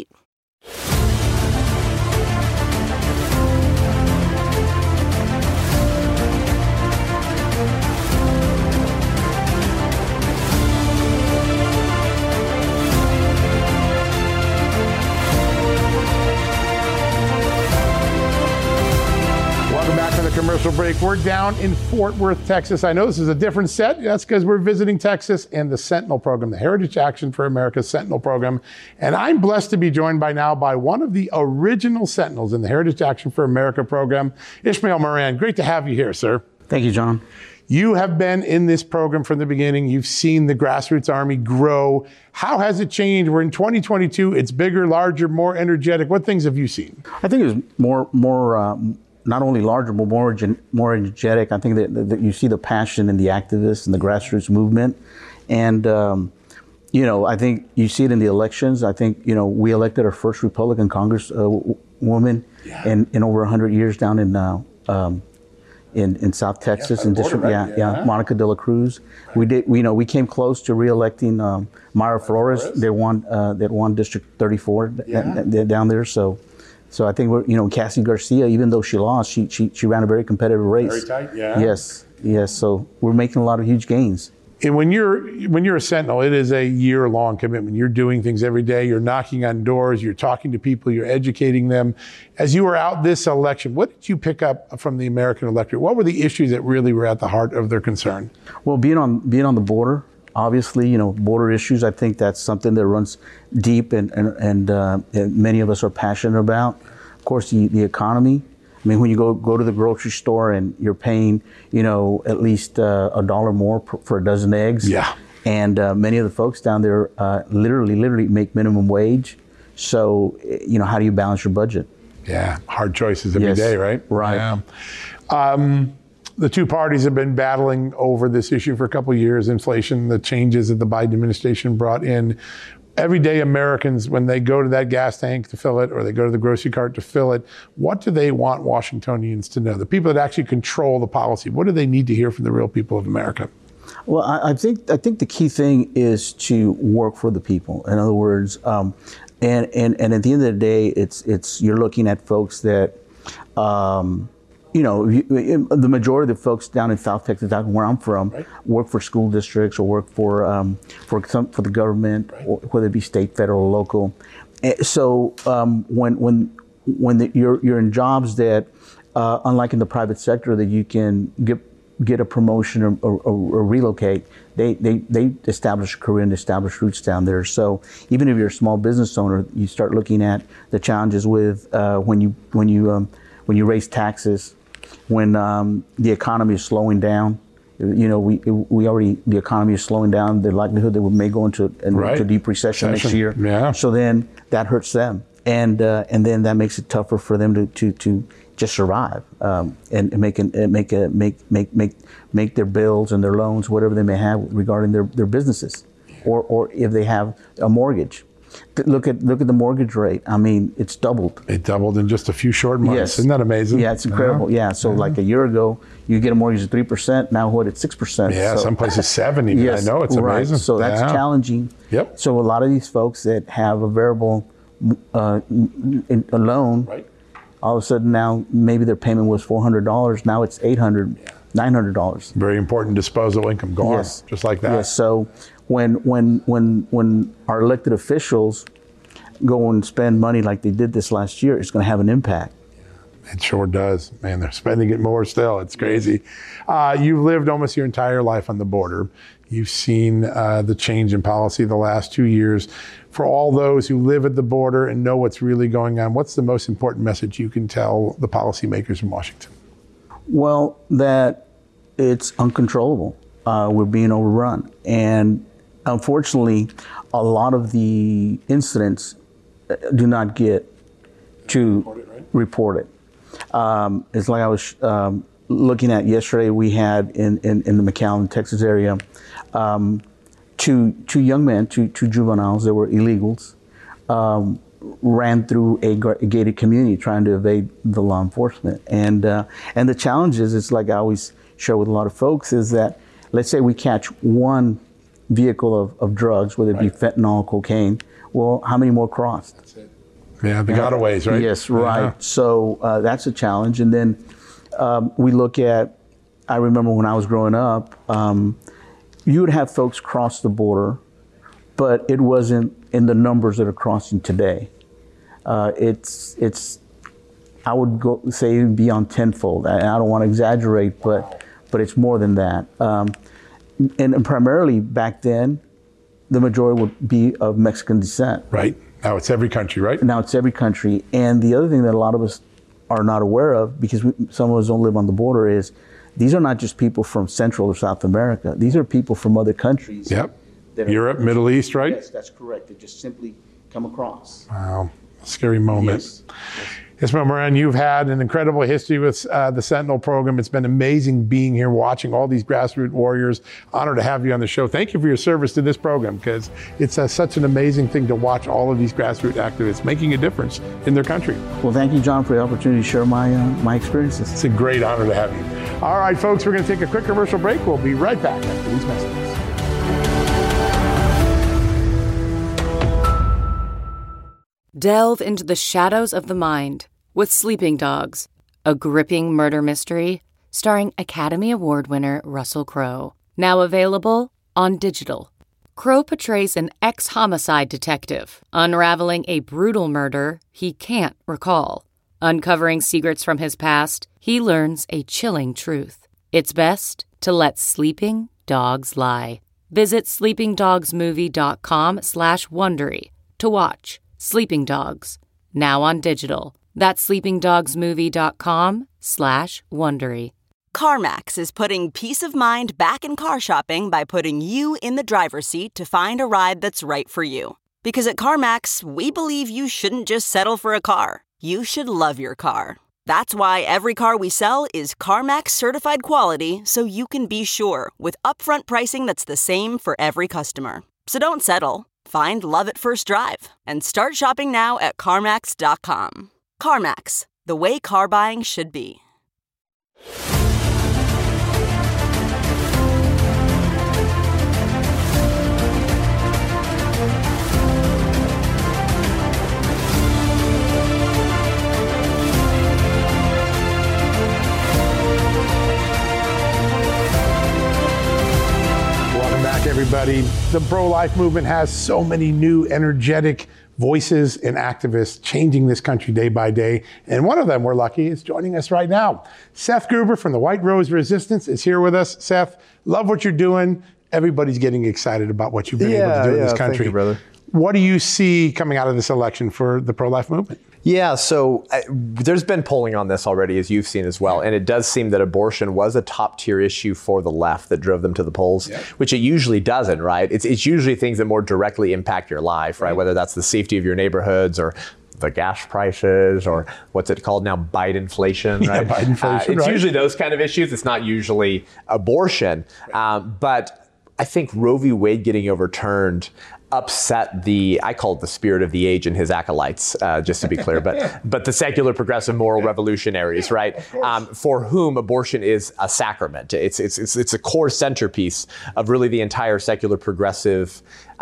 commercial break. We're down in Fort Worth, Texas. I know this is a different set. That's because we're visiting Texas and the Sentinel program, the Heritage Action for America Sentinel program. And I'm blessed to be joined by one of the original Sentinels in the Heritage Action for America program, Ishmael Moran. Great to have you here, sir. Thank you, John. You have been in this program from the beginning. You've seen the grassroots army grow. How has it changed? We're in 2022. It's bigger, larger, more energetic. What things have you seen? I think it's more not only larger, but more energetic. I think that you see the passion in the activists and the grassroots movement. And, I think you see it in the elections. I think, we elected our first Republican Congresswoman in over 100 years down in South Texas, in District, Monica De La Cruz. Right. We came close to re-electing Mayra Flores. They won District 34 down there. So I think Cassie Garcia, even though she lost, she ran a very competitive race. Very tight, yeah. Yes. So we're making a lot of huge gains. And when you're a Sentinel, it is a year-long commitment. You're doing things every day. You're knocking on doors. You're talking to people. You're educating them. As you were out this election, what did you pick up from the American electorate? What were the issues that really were at the heart of their concern? Well, being on the border, obviously, border issues. I think that's something that runs deep, and many of us are passionate about. Of course, the economy. I mean, when you go to the grocery store and you're paying, at least $1 more for a dozen eggs. Yeah. And many of the folks down there literally make minimum wage. So, how do you balance your budget? Yeah, hard choices every day, right? Right. Yeah. The two parties have been battling over this issue for a couple of years, inflation, the changes that the Biden administration brought in. Everyday Americans, when they go to that gas tank to fill it or they go to the grocery cart to fill it, what do they want Washingtonians to know? The people that actually control the policy, what do they need to hear from the real people of America? Well, I think the key thing is to work for the people. In other words, and at the end of the day, it's you're looking at folks that the majority of the folks down in South Texas, down where I'm from, work for school districts or work for the government, or whether it be state, federal, or local. So when you're in jobs that, unlike in the private sector, that you can get a promotion or relocate, they establish a career and establish roots down there. So even if you're a small business owner, you start looking at the challenges with when you raise taxes. When the economy is slowing down, the economy is slowing down. The likelihood that we may go into deep recession next year. Yeah. So then that hurts them, and then that makes it tougher for them to just survive and make their bills and their loans, whatever they may have regarding their businesses, or if they have a mortgage. Look at the mortgage rate. I mean, it's doubled. It doubled in just a few short months. Yes. Isn't that amazing? Yeah, it's incredible. Yeah. So like a year ago, you get a mortgage at 3%. Now what? It's 6%. Yeah, so, some places 7 even. Yes, I know, it's amazing. So that's challenging. Yep. So a lot of these folks that have a variable loan, all of a sudden now maybe their payment was $400. Now it's $800, $900. Very important disposable income gone. Yes. Just like that. Yes. So when our elected officials go and spend money like they did this last year, it's going to have an impact. It sure does. Man, they're spending it more still. It's crazy. You've lived almost your entire life on the border. You've seen the change in policy the last 2 years. For all those who live at the border and know what's really going on, what's the most important message you can tell the policymakers in Washington? Well, that it's uncontrollable. We're being overrun. And unfortunately, a lot of the incidents do not get to report it. It's like I was looking at yesterday, we had in the McAllen, Texas area, two young men, two juveniles that were illegals, ran through a gated community trying to evade the law enforcement. And the challenge is, it's like I always share with a lot of folks, is that let's say we catch one vehicle of drugs, whether it be fentanyl, cocaine, well, how many more crossed? That's it. Yeah, the gotaways, right? Yes, right. Yeah. So that's a challenge. And then we look at, I remember when I was growing up, you would have folks cross the border, but it wasn't in the numbers that are crossing today. I I would say beyond tenfold. I don't want to exaggerate, but it's more than that. And primarily back then, the majority would be of Mexican descent. Right. Now it's every country, right? Now it's every country. And the other thing that a lot of us are not aware of, because some of us don't live on the border, is these are not just people from Central or South America. These are people from other countries. Yep. Europe, Middle East, right? Yes, that's correct. They just simply come across. Wow. Scary moment. Yes. Ismael Moran, you've had an incredible history with the Sentinel program. It's been amazing being here, watching all these grassroots warriors. Honored to have you on the show. Thank you for your service to this program, because it's such an amazing thing to watch all of these grassroots activists making a difference in their country. Well, thank you, John, for the opportunity to share my experiences. It's a great honor to have you. All right, folks, we're going to take a quick commercial break. We'll be right back after these messages. Delve into the shadows of the mind with Sleeping Dogs, a gripping murder mystery starring Academy Award winner Russell Crowe. Now available on digital. Crowe portrays an ex-homicide detective unraveling a brutal murder he can't recall. Uncovering secrets from his past, he learns a chilling truth. It's best to let sleeping dogs lie. Visit sleepingdogsmovie.com/Wondery to watch Sleeping Dogs, now on digital. That's sleepingdogsmovie.com/Wondery. CarMax is putting peace of mind back in car shopping by putting you in the driver's seat to find a ride that's right for you. Because at CarMax, we believe you shouldn't just settle for a car. You should love your car. That's why every car we sell is CarMax certified quality, so you can be sure with upfront pricing that's the same for every customer. So don't settle. Find love at first drive and start shopping now at CarMax.com. CarMax, the way car buying should be. Everybody, the pro-life movement has so many new energetic voices and activists changing this country day by day. And one of them, we're lucky, is joining us right now. Seth Gruber from the White Rose Resistance is here with us. Seth, love what you're doing. Everybody's getting excited about what you've been able to do in this country. Thank you, brother. What do you see coming out of this election for the pro-life movement? Yeah, so there's been polling on this already, as you've seen as well. And it does seem that abortion was a top tier issue for the left that drove them to the polls, which it usually doesn't, right? It's usually things that more directly impact your life, right? Whether that's the safety of your neighborhoods or the gas prices or what's it called now, Bidenflation, right? Bidenflation, it's usually those kind of issues. It's not usually abortion. But I think Roe v. Wade getting overturned upset I call it the spirit of the age and his acolytes, just to be clear, but the secular progressive moral revolutionaries, right? For whom abortion is a sacrament. It's a core centerpiece of really the entire secular progressive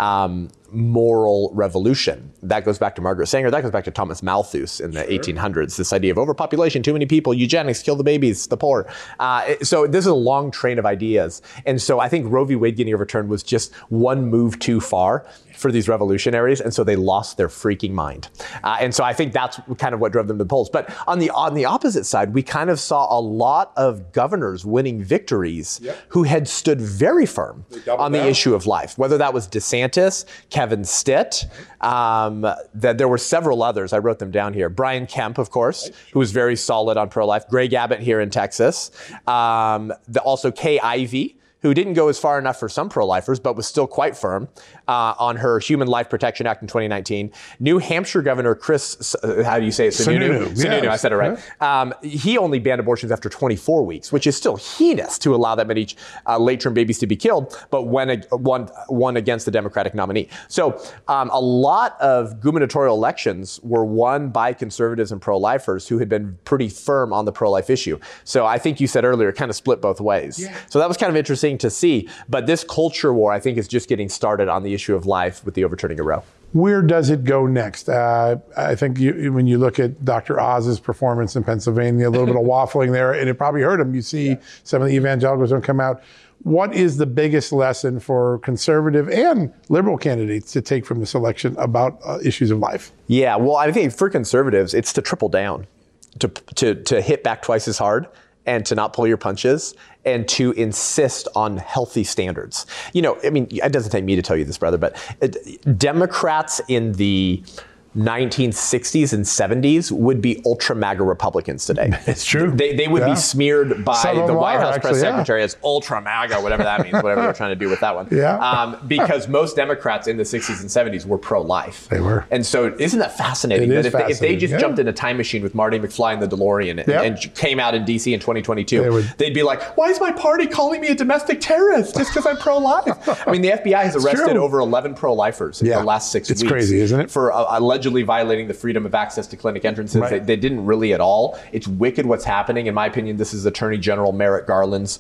moral revolution. That goes back to Margaret Sanger. That goes back to Thomas Malthus in the 1800s. This idea of overpopulation, too many people, eugenics, kill the babies, the poor. So this is a long train of ideas. And so I think Roe v. Wade getting overturned was just one move too far for these revolutionaries, and so they lost their freaking mind. And so I think that's kind of what drove them to the polls. But on the opposite side, we kind of saw a lot of governors winning victories who had stood very firm on the issue of life, whether that was DeSantis, Kevin Stitt, that there were several others. I wrote them down here. Brian Kemp, of course, who was very solid on pro-life. Greg Abbott here in Texas. Also Kay Ivey, who didn't go as far enough for some pro-lifers, but was still quite firm on her Human Life Protection Act in 2019. New Hampshire Governor Chris, how do you say it? Sununu. Sununu, I said it right. He only banned abortions after 24 weeks, which is still heinous to allow that many late-term babies to be killed, but won against the Democratic nominee. So a lot of gubernatorial elections were won by conservatives and pro-lifers who had been pretty firm on the pro-life issue. So I think you said earlier, it kind of split both ways. Yeah. So that was kind of interesting to see. But this culture war, I think, is just getting started on the issue of life with the overturning of Roe. Where does it go next? I think when you look at Dr. Oz's performance in Pennsylvania, a little bit of waffling there, and it probably hurt him. You see some of the evangelicals don't come out. What is the biggest lesson for conservative and liberal candidates to take from this election about issues of life? Yeah, well, I think for conservatives, it's to triple down. to hit back twice as hard and to not pull your punches and to insist on healthy standards. You know, I mean, it doesn't take me to tell you this, brother, but Democrats in the 1960s and 70s would be ultra MAGA Republicans today. It's true. They would be smeared by the White House press secretary yeah. as ultra MAGA, whatever that means, whatever they're trying to do with that one. Yeah. Because most Democrats in the 60s and 70s were pro-life. They were. And so isn't that fascinating? It is that if they just yeah. jumped in a time machine with Marty McFly in the DeLorean and came out in D.C. in 2022, they'd be like, why is my party calling me a domestic terrorist just because I'm pro-life? I mean, the FBI has arrested over 11 pro-lifers in the last 6 weeks. It's crazy, isn't it? For allegedly violating the freedom of access to clinic entrances. Right. They didn't really at all. It's wicked what's happening. In my opinion, this is Attorney General Merrick Garland's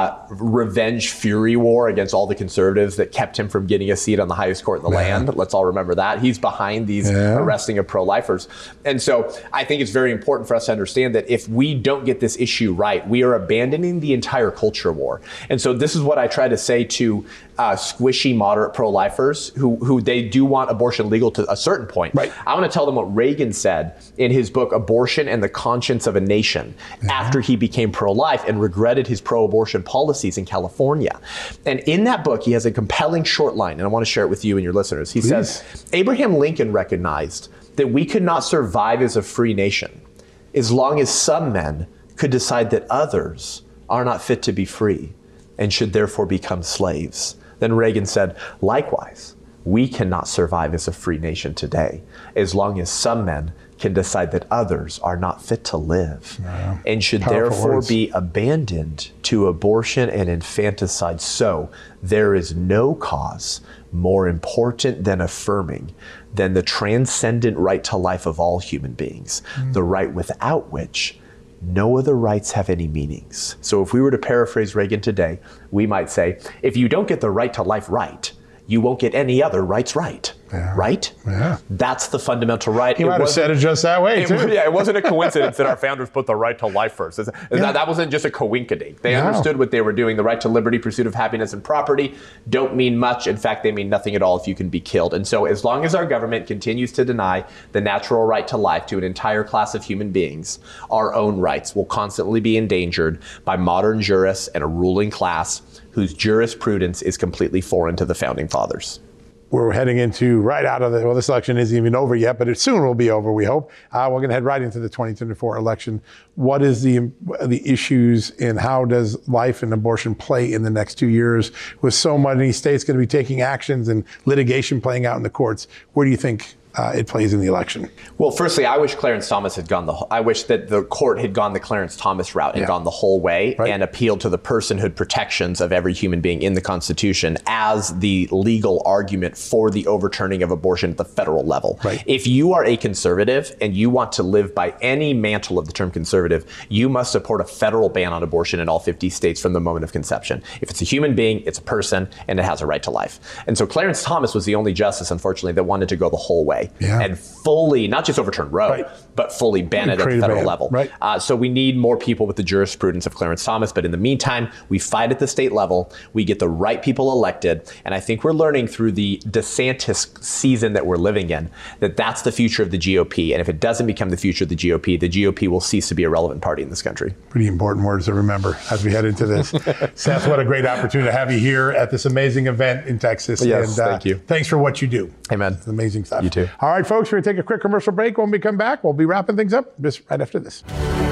revenge fury war against all the conservatives that kept him from getting a seat on the highest court in the land. Let's all remember that. He's behind these arresting of pro-lifers. And so I think it's very important for us to understand that if we don't get this issue right, we are abandoning the entire culture war. And so this is what I try to say to squishy moderate pro-lifers who they do want abortion legal to a certain point. Right. I want to tell them what Reagan said in his book, Abortion and the Conscience of a Nation, after he became pro-life and regretted his pro-abortion policies in California. And in that book, he has a compelling short line, and I want to share it with you and your listeners. He says, Abraham Lincoln recognized that we could not survive as a free nation as long as some men could decide that others are not fit to be free and should therefore become slaves. Then Reagan said, likewise, we cannot survive as a free nation today as long as some men can decide that others are not fit to live and should therefore be abandoned to abortion and infanticide. So there is no cause more important than affirming than the transcendent right to life of all human beings, the right without which no other rights have any meanings. So if we were to paraphrase Reagan today, we might say, if you don't get the right to life right, you won't get any other rights right. Right? Yeah. That's the fundamental right. He might have said it just that way, too. It wasn't a coincidence that our founders put the right to life first. That wasn't just a coinkydink. They understood what they were doing. The right to liberty, pursuit of happiness, and property don't mean much. In fact, they mean nothing at all if you can be killed. And so as long as our government continues to deny the natural right to life to an entire class of human beings, our own rights will constantly be endangered by modern jurists and a ruling class whose jurisprudence is completely foreign to the founding fathers. We're heading into this election isn't even over yet, but it soon will be over, we hope. We're going to head right into the 2024 election. What is the issues and how does life and abortion play in the next 2 years with so many states going to be taking actions and litigation playing out in the courts? Where do you think it plays in the election? Well, firstly, I wish Clarence Thomas had I wish that the court had gone the Clarence Thomas route and gone the whole way and appealed to the personhood protections of every human being in the Constitution as the legal argument for the overturning of abortion at the federal level. If you are a conservative and you want to live by any mantle of the term conservative, you must support a federal ban on abortion in all 50 states from the moment of conception. If it's a human being, it's a person, and it has a right to life. And so Clarence Thomas was the only justice, unfortunately, that wanted to go the whole way. And fully, not just overturn Roe, but fully ban it at the federal level. So we need more people with the jurisprudence of Clarence Thomas. But in the meantime, we fight at the state level. We get the right people elected. And I think we're learning through the DeSantis season that we're living in that that's the future of the GOP. And if it doesn't become the future of the GOP will cease to be a relevant party in this country. Pretty important words to remember as we head into this. Seth, what a great opportunity to have you here at this amazing event in Texas. Yes, thank you. Thanks for what you do. Amen. It's amazing stuff. You too. All right, folks, we're going to take a quick commercial break. When we come back, we'll be wrapping things up just right after this.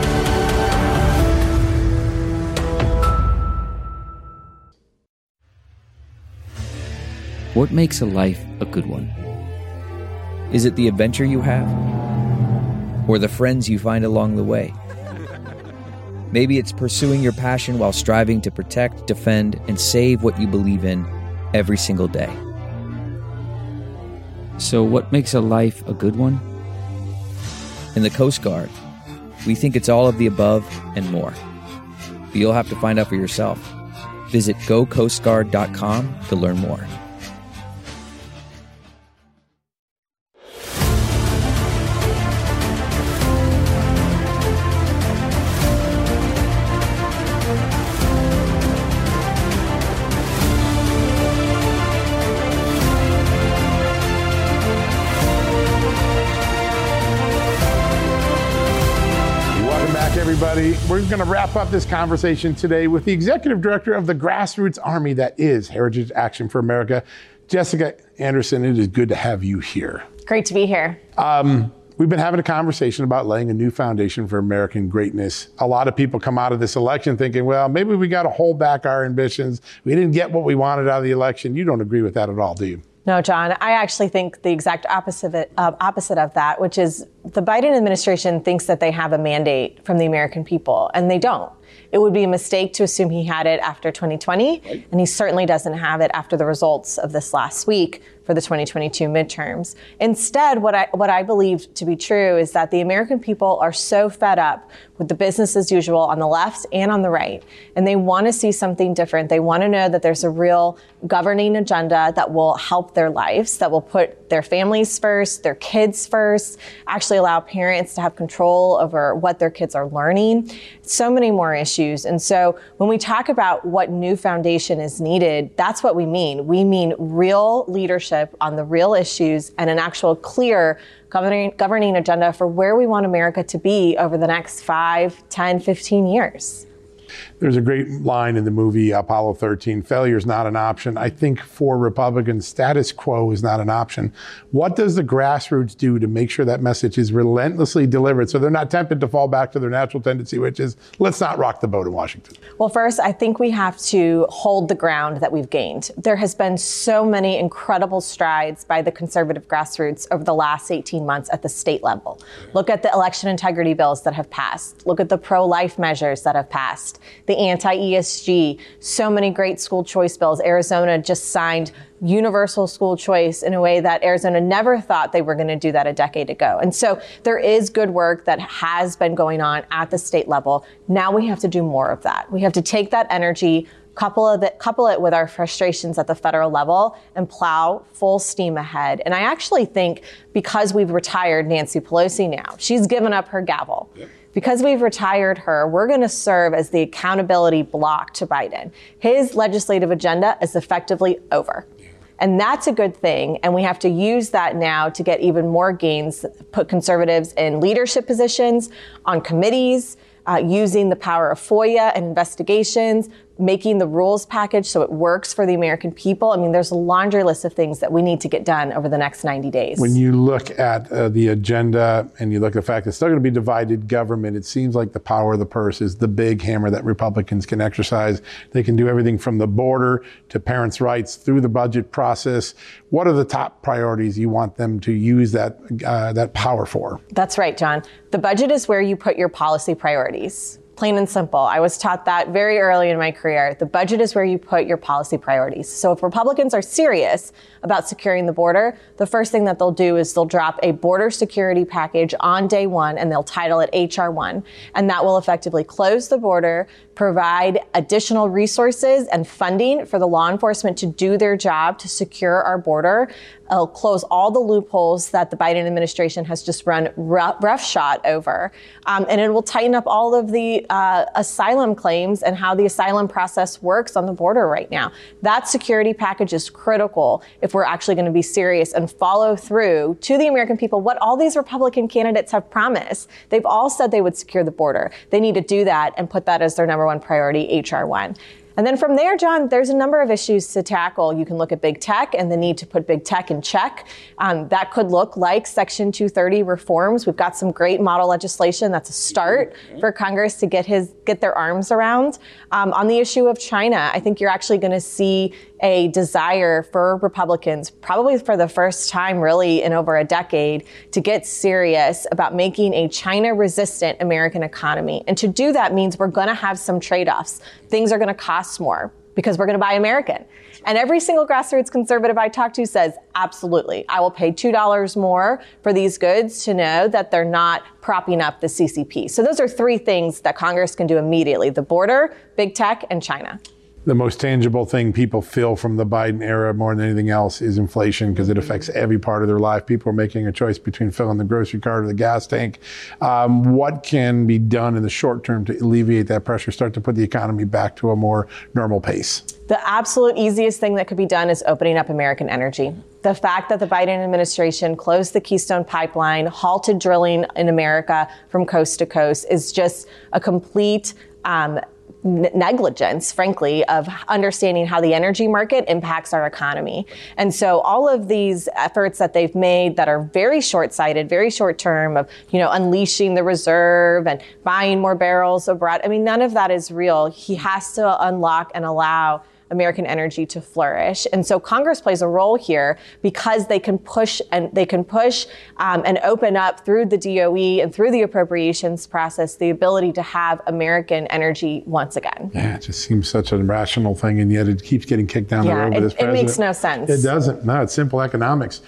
What makes a life a good one? Is it the adventure you have? Or the friends you find along the way? Maybe it's pursuing your passion while striving to protect, defend, and save what you believe in every single day. So what makes a life a good one? In the Coast Guard, we think it's all of the above and more. But you'll have to find out for yourself. Visit gocoastguard.com to learn more. everybody. We're going to wrap up this conversation today with the executive director of the grassroots army that is Heritage Action for America. Jessica Anderson, it is good to have you here. Great to be here. We've been having a conversation about laying a new foundation for American greatness. A lot of people come out of this election thinking, well, maybe we got to hold back our ambitions. We didn't get what we wanted out of the election. You don't agree with that at all, do you? No, John, I actually think the exact opposite of that, which is the Biden administration thinks that they have a mandate from the American people, and they don't. It would be a mistake to assume he had it after 2020, and he certainly doesn't have it after the results of this last week for the 2022 midterms. Instead, what I believe to be true is that the American people are so fed up with the business as usual on the left and on the right, and they want to see something different. They want to know that there's a real governing agenda that will help their lives, that will put their families first, their kids first, actually allow parents to have control over what their kids are learning. So many more issues. And so when we talk about what new foundation is needed, that's what we mean. We mean real leadership on the real issues and an actual clear governing agenda for where we want America to be over the next 5, 10, 15 years. There's a great line in the movie Apollo 13, failure is not an option. I think for Republicans, status quo is not an option. What does the grassroots do to make sure that message is relentlessly delivered so they're not tempted to fall back to their natural tendency, which is let's not rock the boat in Washington? Well, first, I think we have to hold the ground that we've gained. There has been so many incredible strides by the conservative grassroots over the last 18 months at the state level. Look at the election integrity bills that have passed. Look at the pro-life measures that have passed. The anti-ESG, so many great school choice bills. Arizona just signed universal school choice in a way that Arizona never thought they were going to do that a decade ago. And so there is good work that has been going on at the state level. Now we have to do more of that. We have to take that energy, couple it with our frustrations at the federal level, and plow full steam ahead. And I actually think because we've retired Nancy Pelosi now, she's given up her gavel. Yep. Because we've retired her, we're going to serve as the accountability block to Biden. His legislative agenda is effectively over. And that's a good thing. And we have to use that now to get even more gains, put conservatives in leadership positions, on committees, using the power of FOIA and investigations, making the rules package so it works for the American people. I mean, there's a laundry list of things that we need to get done over the next 90 days. When you look at the agenda and you look at the fact that it's still going to be divided government, it seems like the power of the purse is the big hammer that Republicans can exercise. They can do everything from the border to parents' rights through the budget process. What are the top priorities you want them to use that power for? That's right, John. The budget is where you put your policy priorities. Plain and simple. I was taught that very early in my career. The budget is where you put your policy priorities. So if Republicans are serious about securing the border, the first thing that they'll do is they'll drop a border security package on day one, and they'll title it H.R. 1. And that will effectively close the border, provide additional resources and funding for the law enforcement to do their job to secure our border. It'll close all the loopholes that the Biden administration has just run roughshod over. And it will tighten up all of the asylum claims and how the asylum process works on the border right now. That security package is critical if we're actually going to be serious and follow through to the American people what all these Republican candidates have promised. They've all said they would secure the border. They need to do that and put that as their number one priority, H.R. 1. And then from there, John, there's a number of issues to tackle. You can look at big tech and the need to put big tech in check. That could look like Section 230 reforms. We've got some great model legislation. That's a start for Congress to get their arms around. On the issue of China, I think you're actually going to see a desire for Republicans, probably for the first time really in over a decade, to get serious about making a China-resistant American economy. And to do that means we're going to have some trade-offs. Things are going to cost more because we're going to buy American. And every single grassroots conservative I talk to says, absolutely, I will pay $2 more for these goods to know that they're not propping up the CCP. So those are three things that Congress can do immediately: the border, big tech, and China. The most tangible thing people feel from the Biden era more than anything else is inflation, because it affects every part of their life. People are making a choice between filling the grocery cart or the gas tank. What can be done in the short term to alleviate that pressure, start to put the economy back to a more normal pace? The absolute easiest thing that could be done is opening up American energy. The fact that the Biden administration closed the Keystone Pipeline, halted drilling in America from coast to coast is just a complete negligence, frankly, of understanding how the energy market impacts our economy. And so all of these efforts that they've made that are very short-sighted, very short-term of, unleashing the reserve and buying more barrels of Brent, none of that is real. He has to unlock and allow American energy to flourish. And so Congress plays a role here because they can push and open up through the DOE and through the appropriations process the ability to have American energy once again. Yeah, it just seems such a rational thing, and yet it keeps getting kicked down the road with this president. It makes no sense. It doesn't. No, it's simple economics.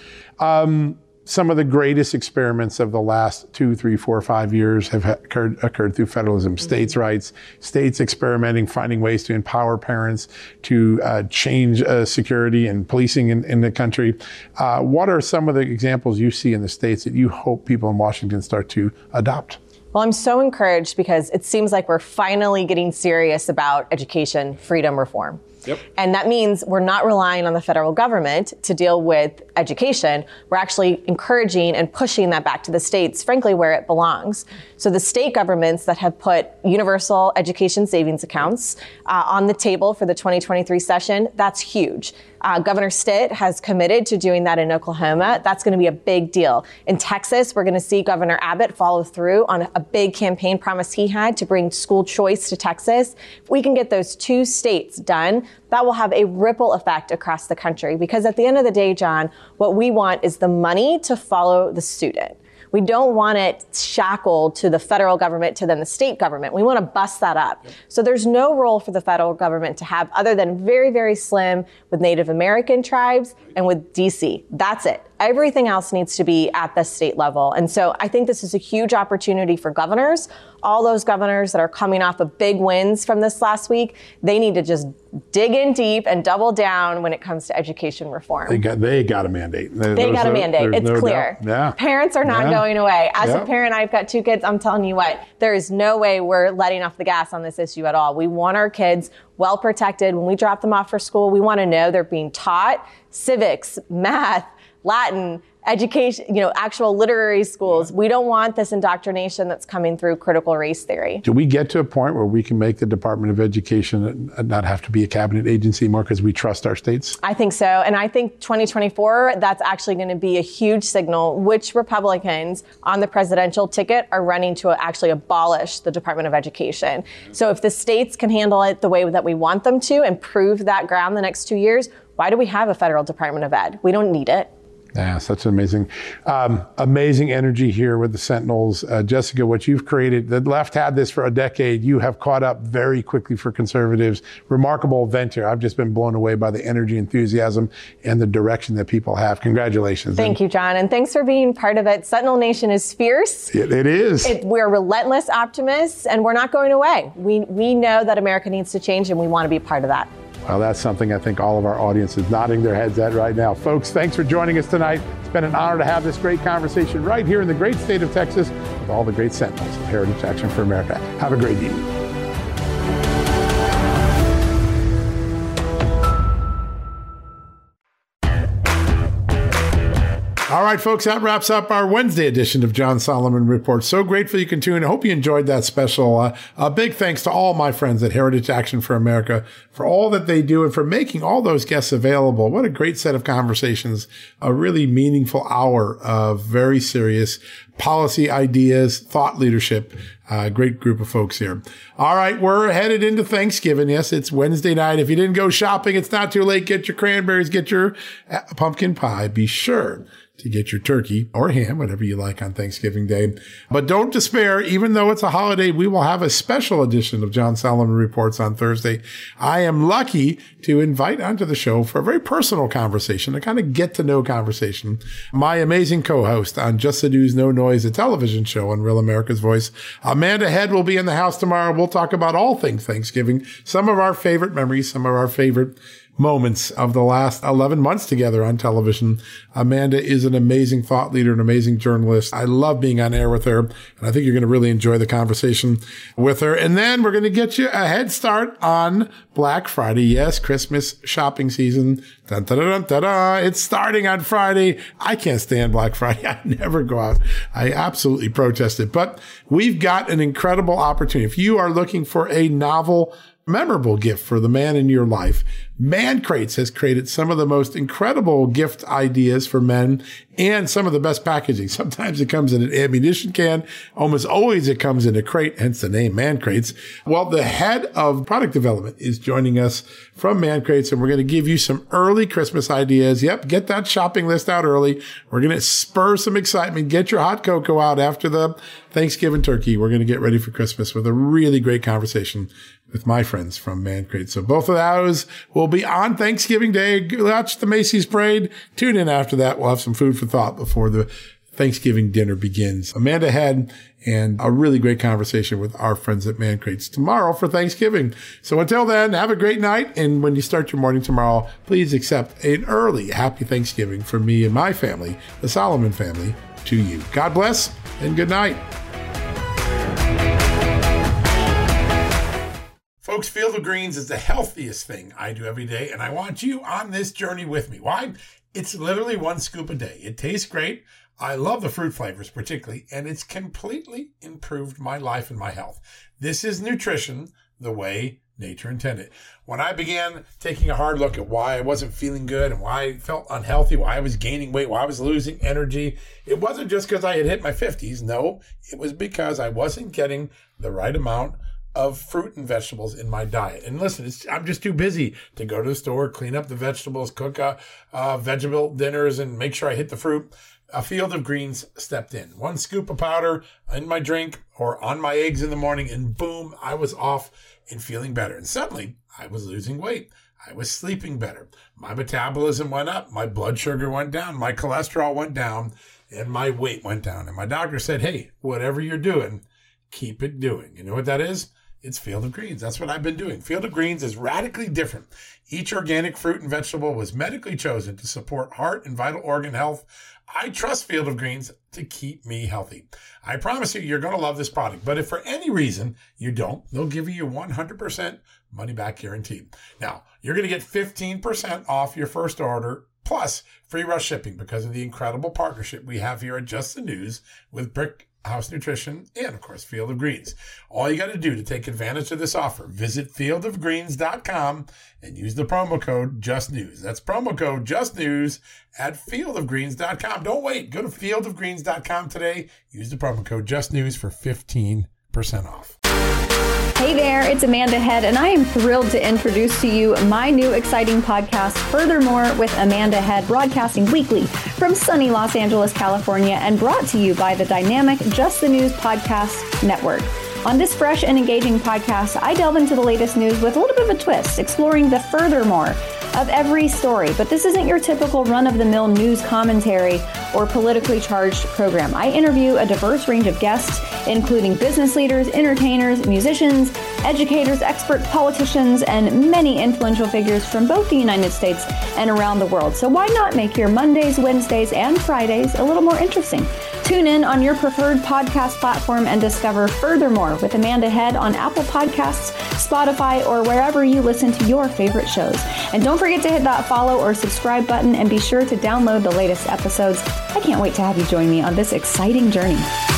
Some of the greatest experiments of the last 2, 3, 4, 5 years have occurred through federalism. States' rights, states experimenting, finding ways to empower parents, to change security and policing in the country. What are some of the examples you see in the states that you hope people in Washington start to adopt? Well, I'm so encouraged because it seems like we're finally getting serious about education freedom reform. Yep. And that means we're not relying on the federal government to deal with education. We're actually encouraging and pushing that back to the states, frankly, where it belongs. So the state governments that have put universal education savings accounts on the table for the 2023 session, that's huge. Governor Stitt has committed to doing that in Oklahoma. That's going to be a big deal. In Texas, we're going to see Governor Abbott follow through on a big campaign promise he had to bring school choice to Texas. If we can get those 2 states done, that will have a ripple effect across the country. Because at the end of the day, John, what we want is the money to follow the student. We don't want it shackled to the federal government to then the state government. We want to bust that up. So there's no role for the federal government to have other than very, very slim with Native American tribes and with DC. That's it. Everything else needs to be at the state level. And so I think this is a huge opportunity for governors. All those governors that are coming off of big wins from this last week, they need to just dig in deep and double down when it comes to education reform. They got a mandate. They got a mandate. It's clear. Yeah. Parents are not going away. As a parent, I've got 2 kids. I'm telling you what, there is no way we're letting off the gas on this issue at all. We want our kids well protected. When we drop them off for school, we want to know they're being taught civics, math, Latin, education, actual literary schools. We don't want this indoctrination that's coming through critical race theory. Do we get to a point where we can make the Department of Education not have to be a cabinet agency more because we trust our states? I think so. And I think 2024, that's actually going to be a huge signal which Republicans on the presidential ticket are running to actually abolish the Department of Education. So if the states can handle it the way that we want them to and prove that ground the next 2 years, why do we have a federal Department of Ed? We don't need it. Yeah, such amazing energy here with the Sentinels. Jessica, what you've created, the left had this for a decade. You have caught up very quickly for conservatives. Remarkable event here. I've just been blown away by the energy, enthusiasm, and the direction that people have. Congratulations. Thank you, John. And thanks for being part of it. Sentinel Nation is fierce. It is. We're relentless optimists, and we're not going away. We know that America needs to change, and we want to be part of that. Well, that's something I think all of our audience is nodding their heads at right now. Folks, thanks for joining us tonight. It's been an honor to have this great conversation right here in the great state of Texas with all the great Sentinels of Heritage Action for America. Have a great evening. All right, folks, that wraps up our Wednesday edition of John Solomon Report. So grateful you can tune in. I hope you enjoyed that special. A big thanks to all my friends at Heritage Action for America for all that they do and for making all those guests available. What a great set of conversations. A really meaningful hour of very serious policy ideas, thought leadership. Great group of folks here. All right, we're headed into Thanksgiving. Yes, it's Wednesday night. If you didn't go shopping, it's not too late. Get your cranberries, get your pumpkin pie. Be sure to get your turkey or ham, whatever you like on Thanksgiving Day. But don't despair. Even though it's a holiday, we will have a special edition of John Solomon Reports on Thursday. I am lucky to invite onto the show for a very personal conversation, a kind of get-to-know conversation, my amazing co-host on Just the News, No Noise, a television show on Real America's Voice. Amanda Head will be in the house tomorrow. We'll talk about all things Thanksgiving, some of our favorite memories, some of our favorite moments of the last 11 months together on television. Amanda is an amazing thought leader, an amazing journalist. I love being on air with her, and I think you're going to really enjoy the conversation with her. And then we're going to get you a head start on Black Friday. Yes, Christmas shopping season. Dun, dun, dun, dun, dun. It's starting on Friday. I can't stand Black Friday. I never go out. I absolutely protest it. But we've got an incredible opportunity. If you are looking for a novel, memorable gift for the man in your life, Man Crates has created some of the most incredible gift ideas for men and some of the best packaging. Sometimes it comes in an ammunition can. Almost always it comes in a crate, hence the name Man Crates. Well, the head of product development is joining us from Man Crates, and we're going to give you some early Christmas ideas. Yep, get that shopping list out early. We're going to spur some excitement. Get your hot cocoa out after the Thanksgiving turkey. We're going to get ready for Christmas with a really great conversation with my friends from Man Crates. So both of those will be on Thanksgiving Day. Watch the Macy's Parade. Tune in after that. We'll have some food for thought before the Thanksgiving dinner begins. Amanda Head and a really great conversation with our friends at Man Crates tomorrow for Thanksgiving. So until then, have a great night. And when you start your morning tomorrow, please accept an early happy Thanksgiving from me and my family, the Solomon family, to you. God bless and good night. Folks, Field of Greens is the healthiest thing I do every day, and I want you on this journey with me. Why? It's literally one scoop a day. It tastes great. I love the fruit flavors particularly, and it's completely improved my life and my health. This is nutrition the way nature intended. When I began taking a hard look at why I wasn't feeling good and why I felt unhealthy, why I was gaining weight, why I was losing energy, it wasn't just because I had hit my 50s. No, it was because I wasn't getting the right amount of fruit and vegetables in my diet. And listen, I'm just too busy to go to the store, clean up the vegetables, cook vegetable dinners, and make sure I hit the fruit. A Field of Greens stepped in. One scoop of powder in my drink or on my eggs in the morning, and boom, I was off and feeling better. And suddenly, I was losing weight. I was sleeping better. My metabolism went up. My blood sugar went down. My cholesterol went down. And my weight went down. And my doctor said, hey, whatever you're doing, keep it doing. You know what that is? It's Field of Greens. That's what I've been doing. Field of Greens is radically different. Each organic fruit and vegetable was medically chosen to support heart and vital organ health. I trust Field of Greens to keep me healthy. I promise you're going to love this product. But if for any reason you don't, they'll give you 100% money back guarantee. Now, you're going to get 15% off your first order plus free rush shipping because of the incredible partnership we have here at Just the News with Brick House Nutrition, and of course, Field of Greens. All you got to do to take advantage of this offer, visit fieldofgreens.com and use the promo code JustNews. That's promo code JustNews at fieldofgreens.com. Don't wait. Go to fieldofgreens.com today. Use the promo code JustNews for 15% off. Hey there, it's Amanda Head, and I am thrilled to introduce to you my new exciting podcast, Furthermore with Amanda Head, broadcasting weekly from sunny Los Angeles, California, and brought to you by the dynamic Just the News Podcast Network. On this fresh and engaging podcast, I delve into the latest news with a little bit of a twist, exploring the furthermore of every story. But this isn't your typical run-of-the-mill news commentary or politically charged program. I interview a diverse range of guests, including business leaders, entertainers, musicians, educators, experts, politicians, and many influential figures from both the United States and around the world. So why not make your Mondays, Wednesdays, and Fridays a little more interesting? Tune in on your preferred podcast platform and discover Furthermore with Amanda Head on Apple Podcasts, Spotify, or wherever you listen to your favorite shows. And don't forget to hit that follow or subscribe button and be sure to download the latest episodes. I can't wait to have you join me on this exciting journey.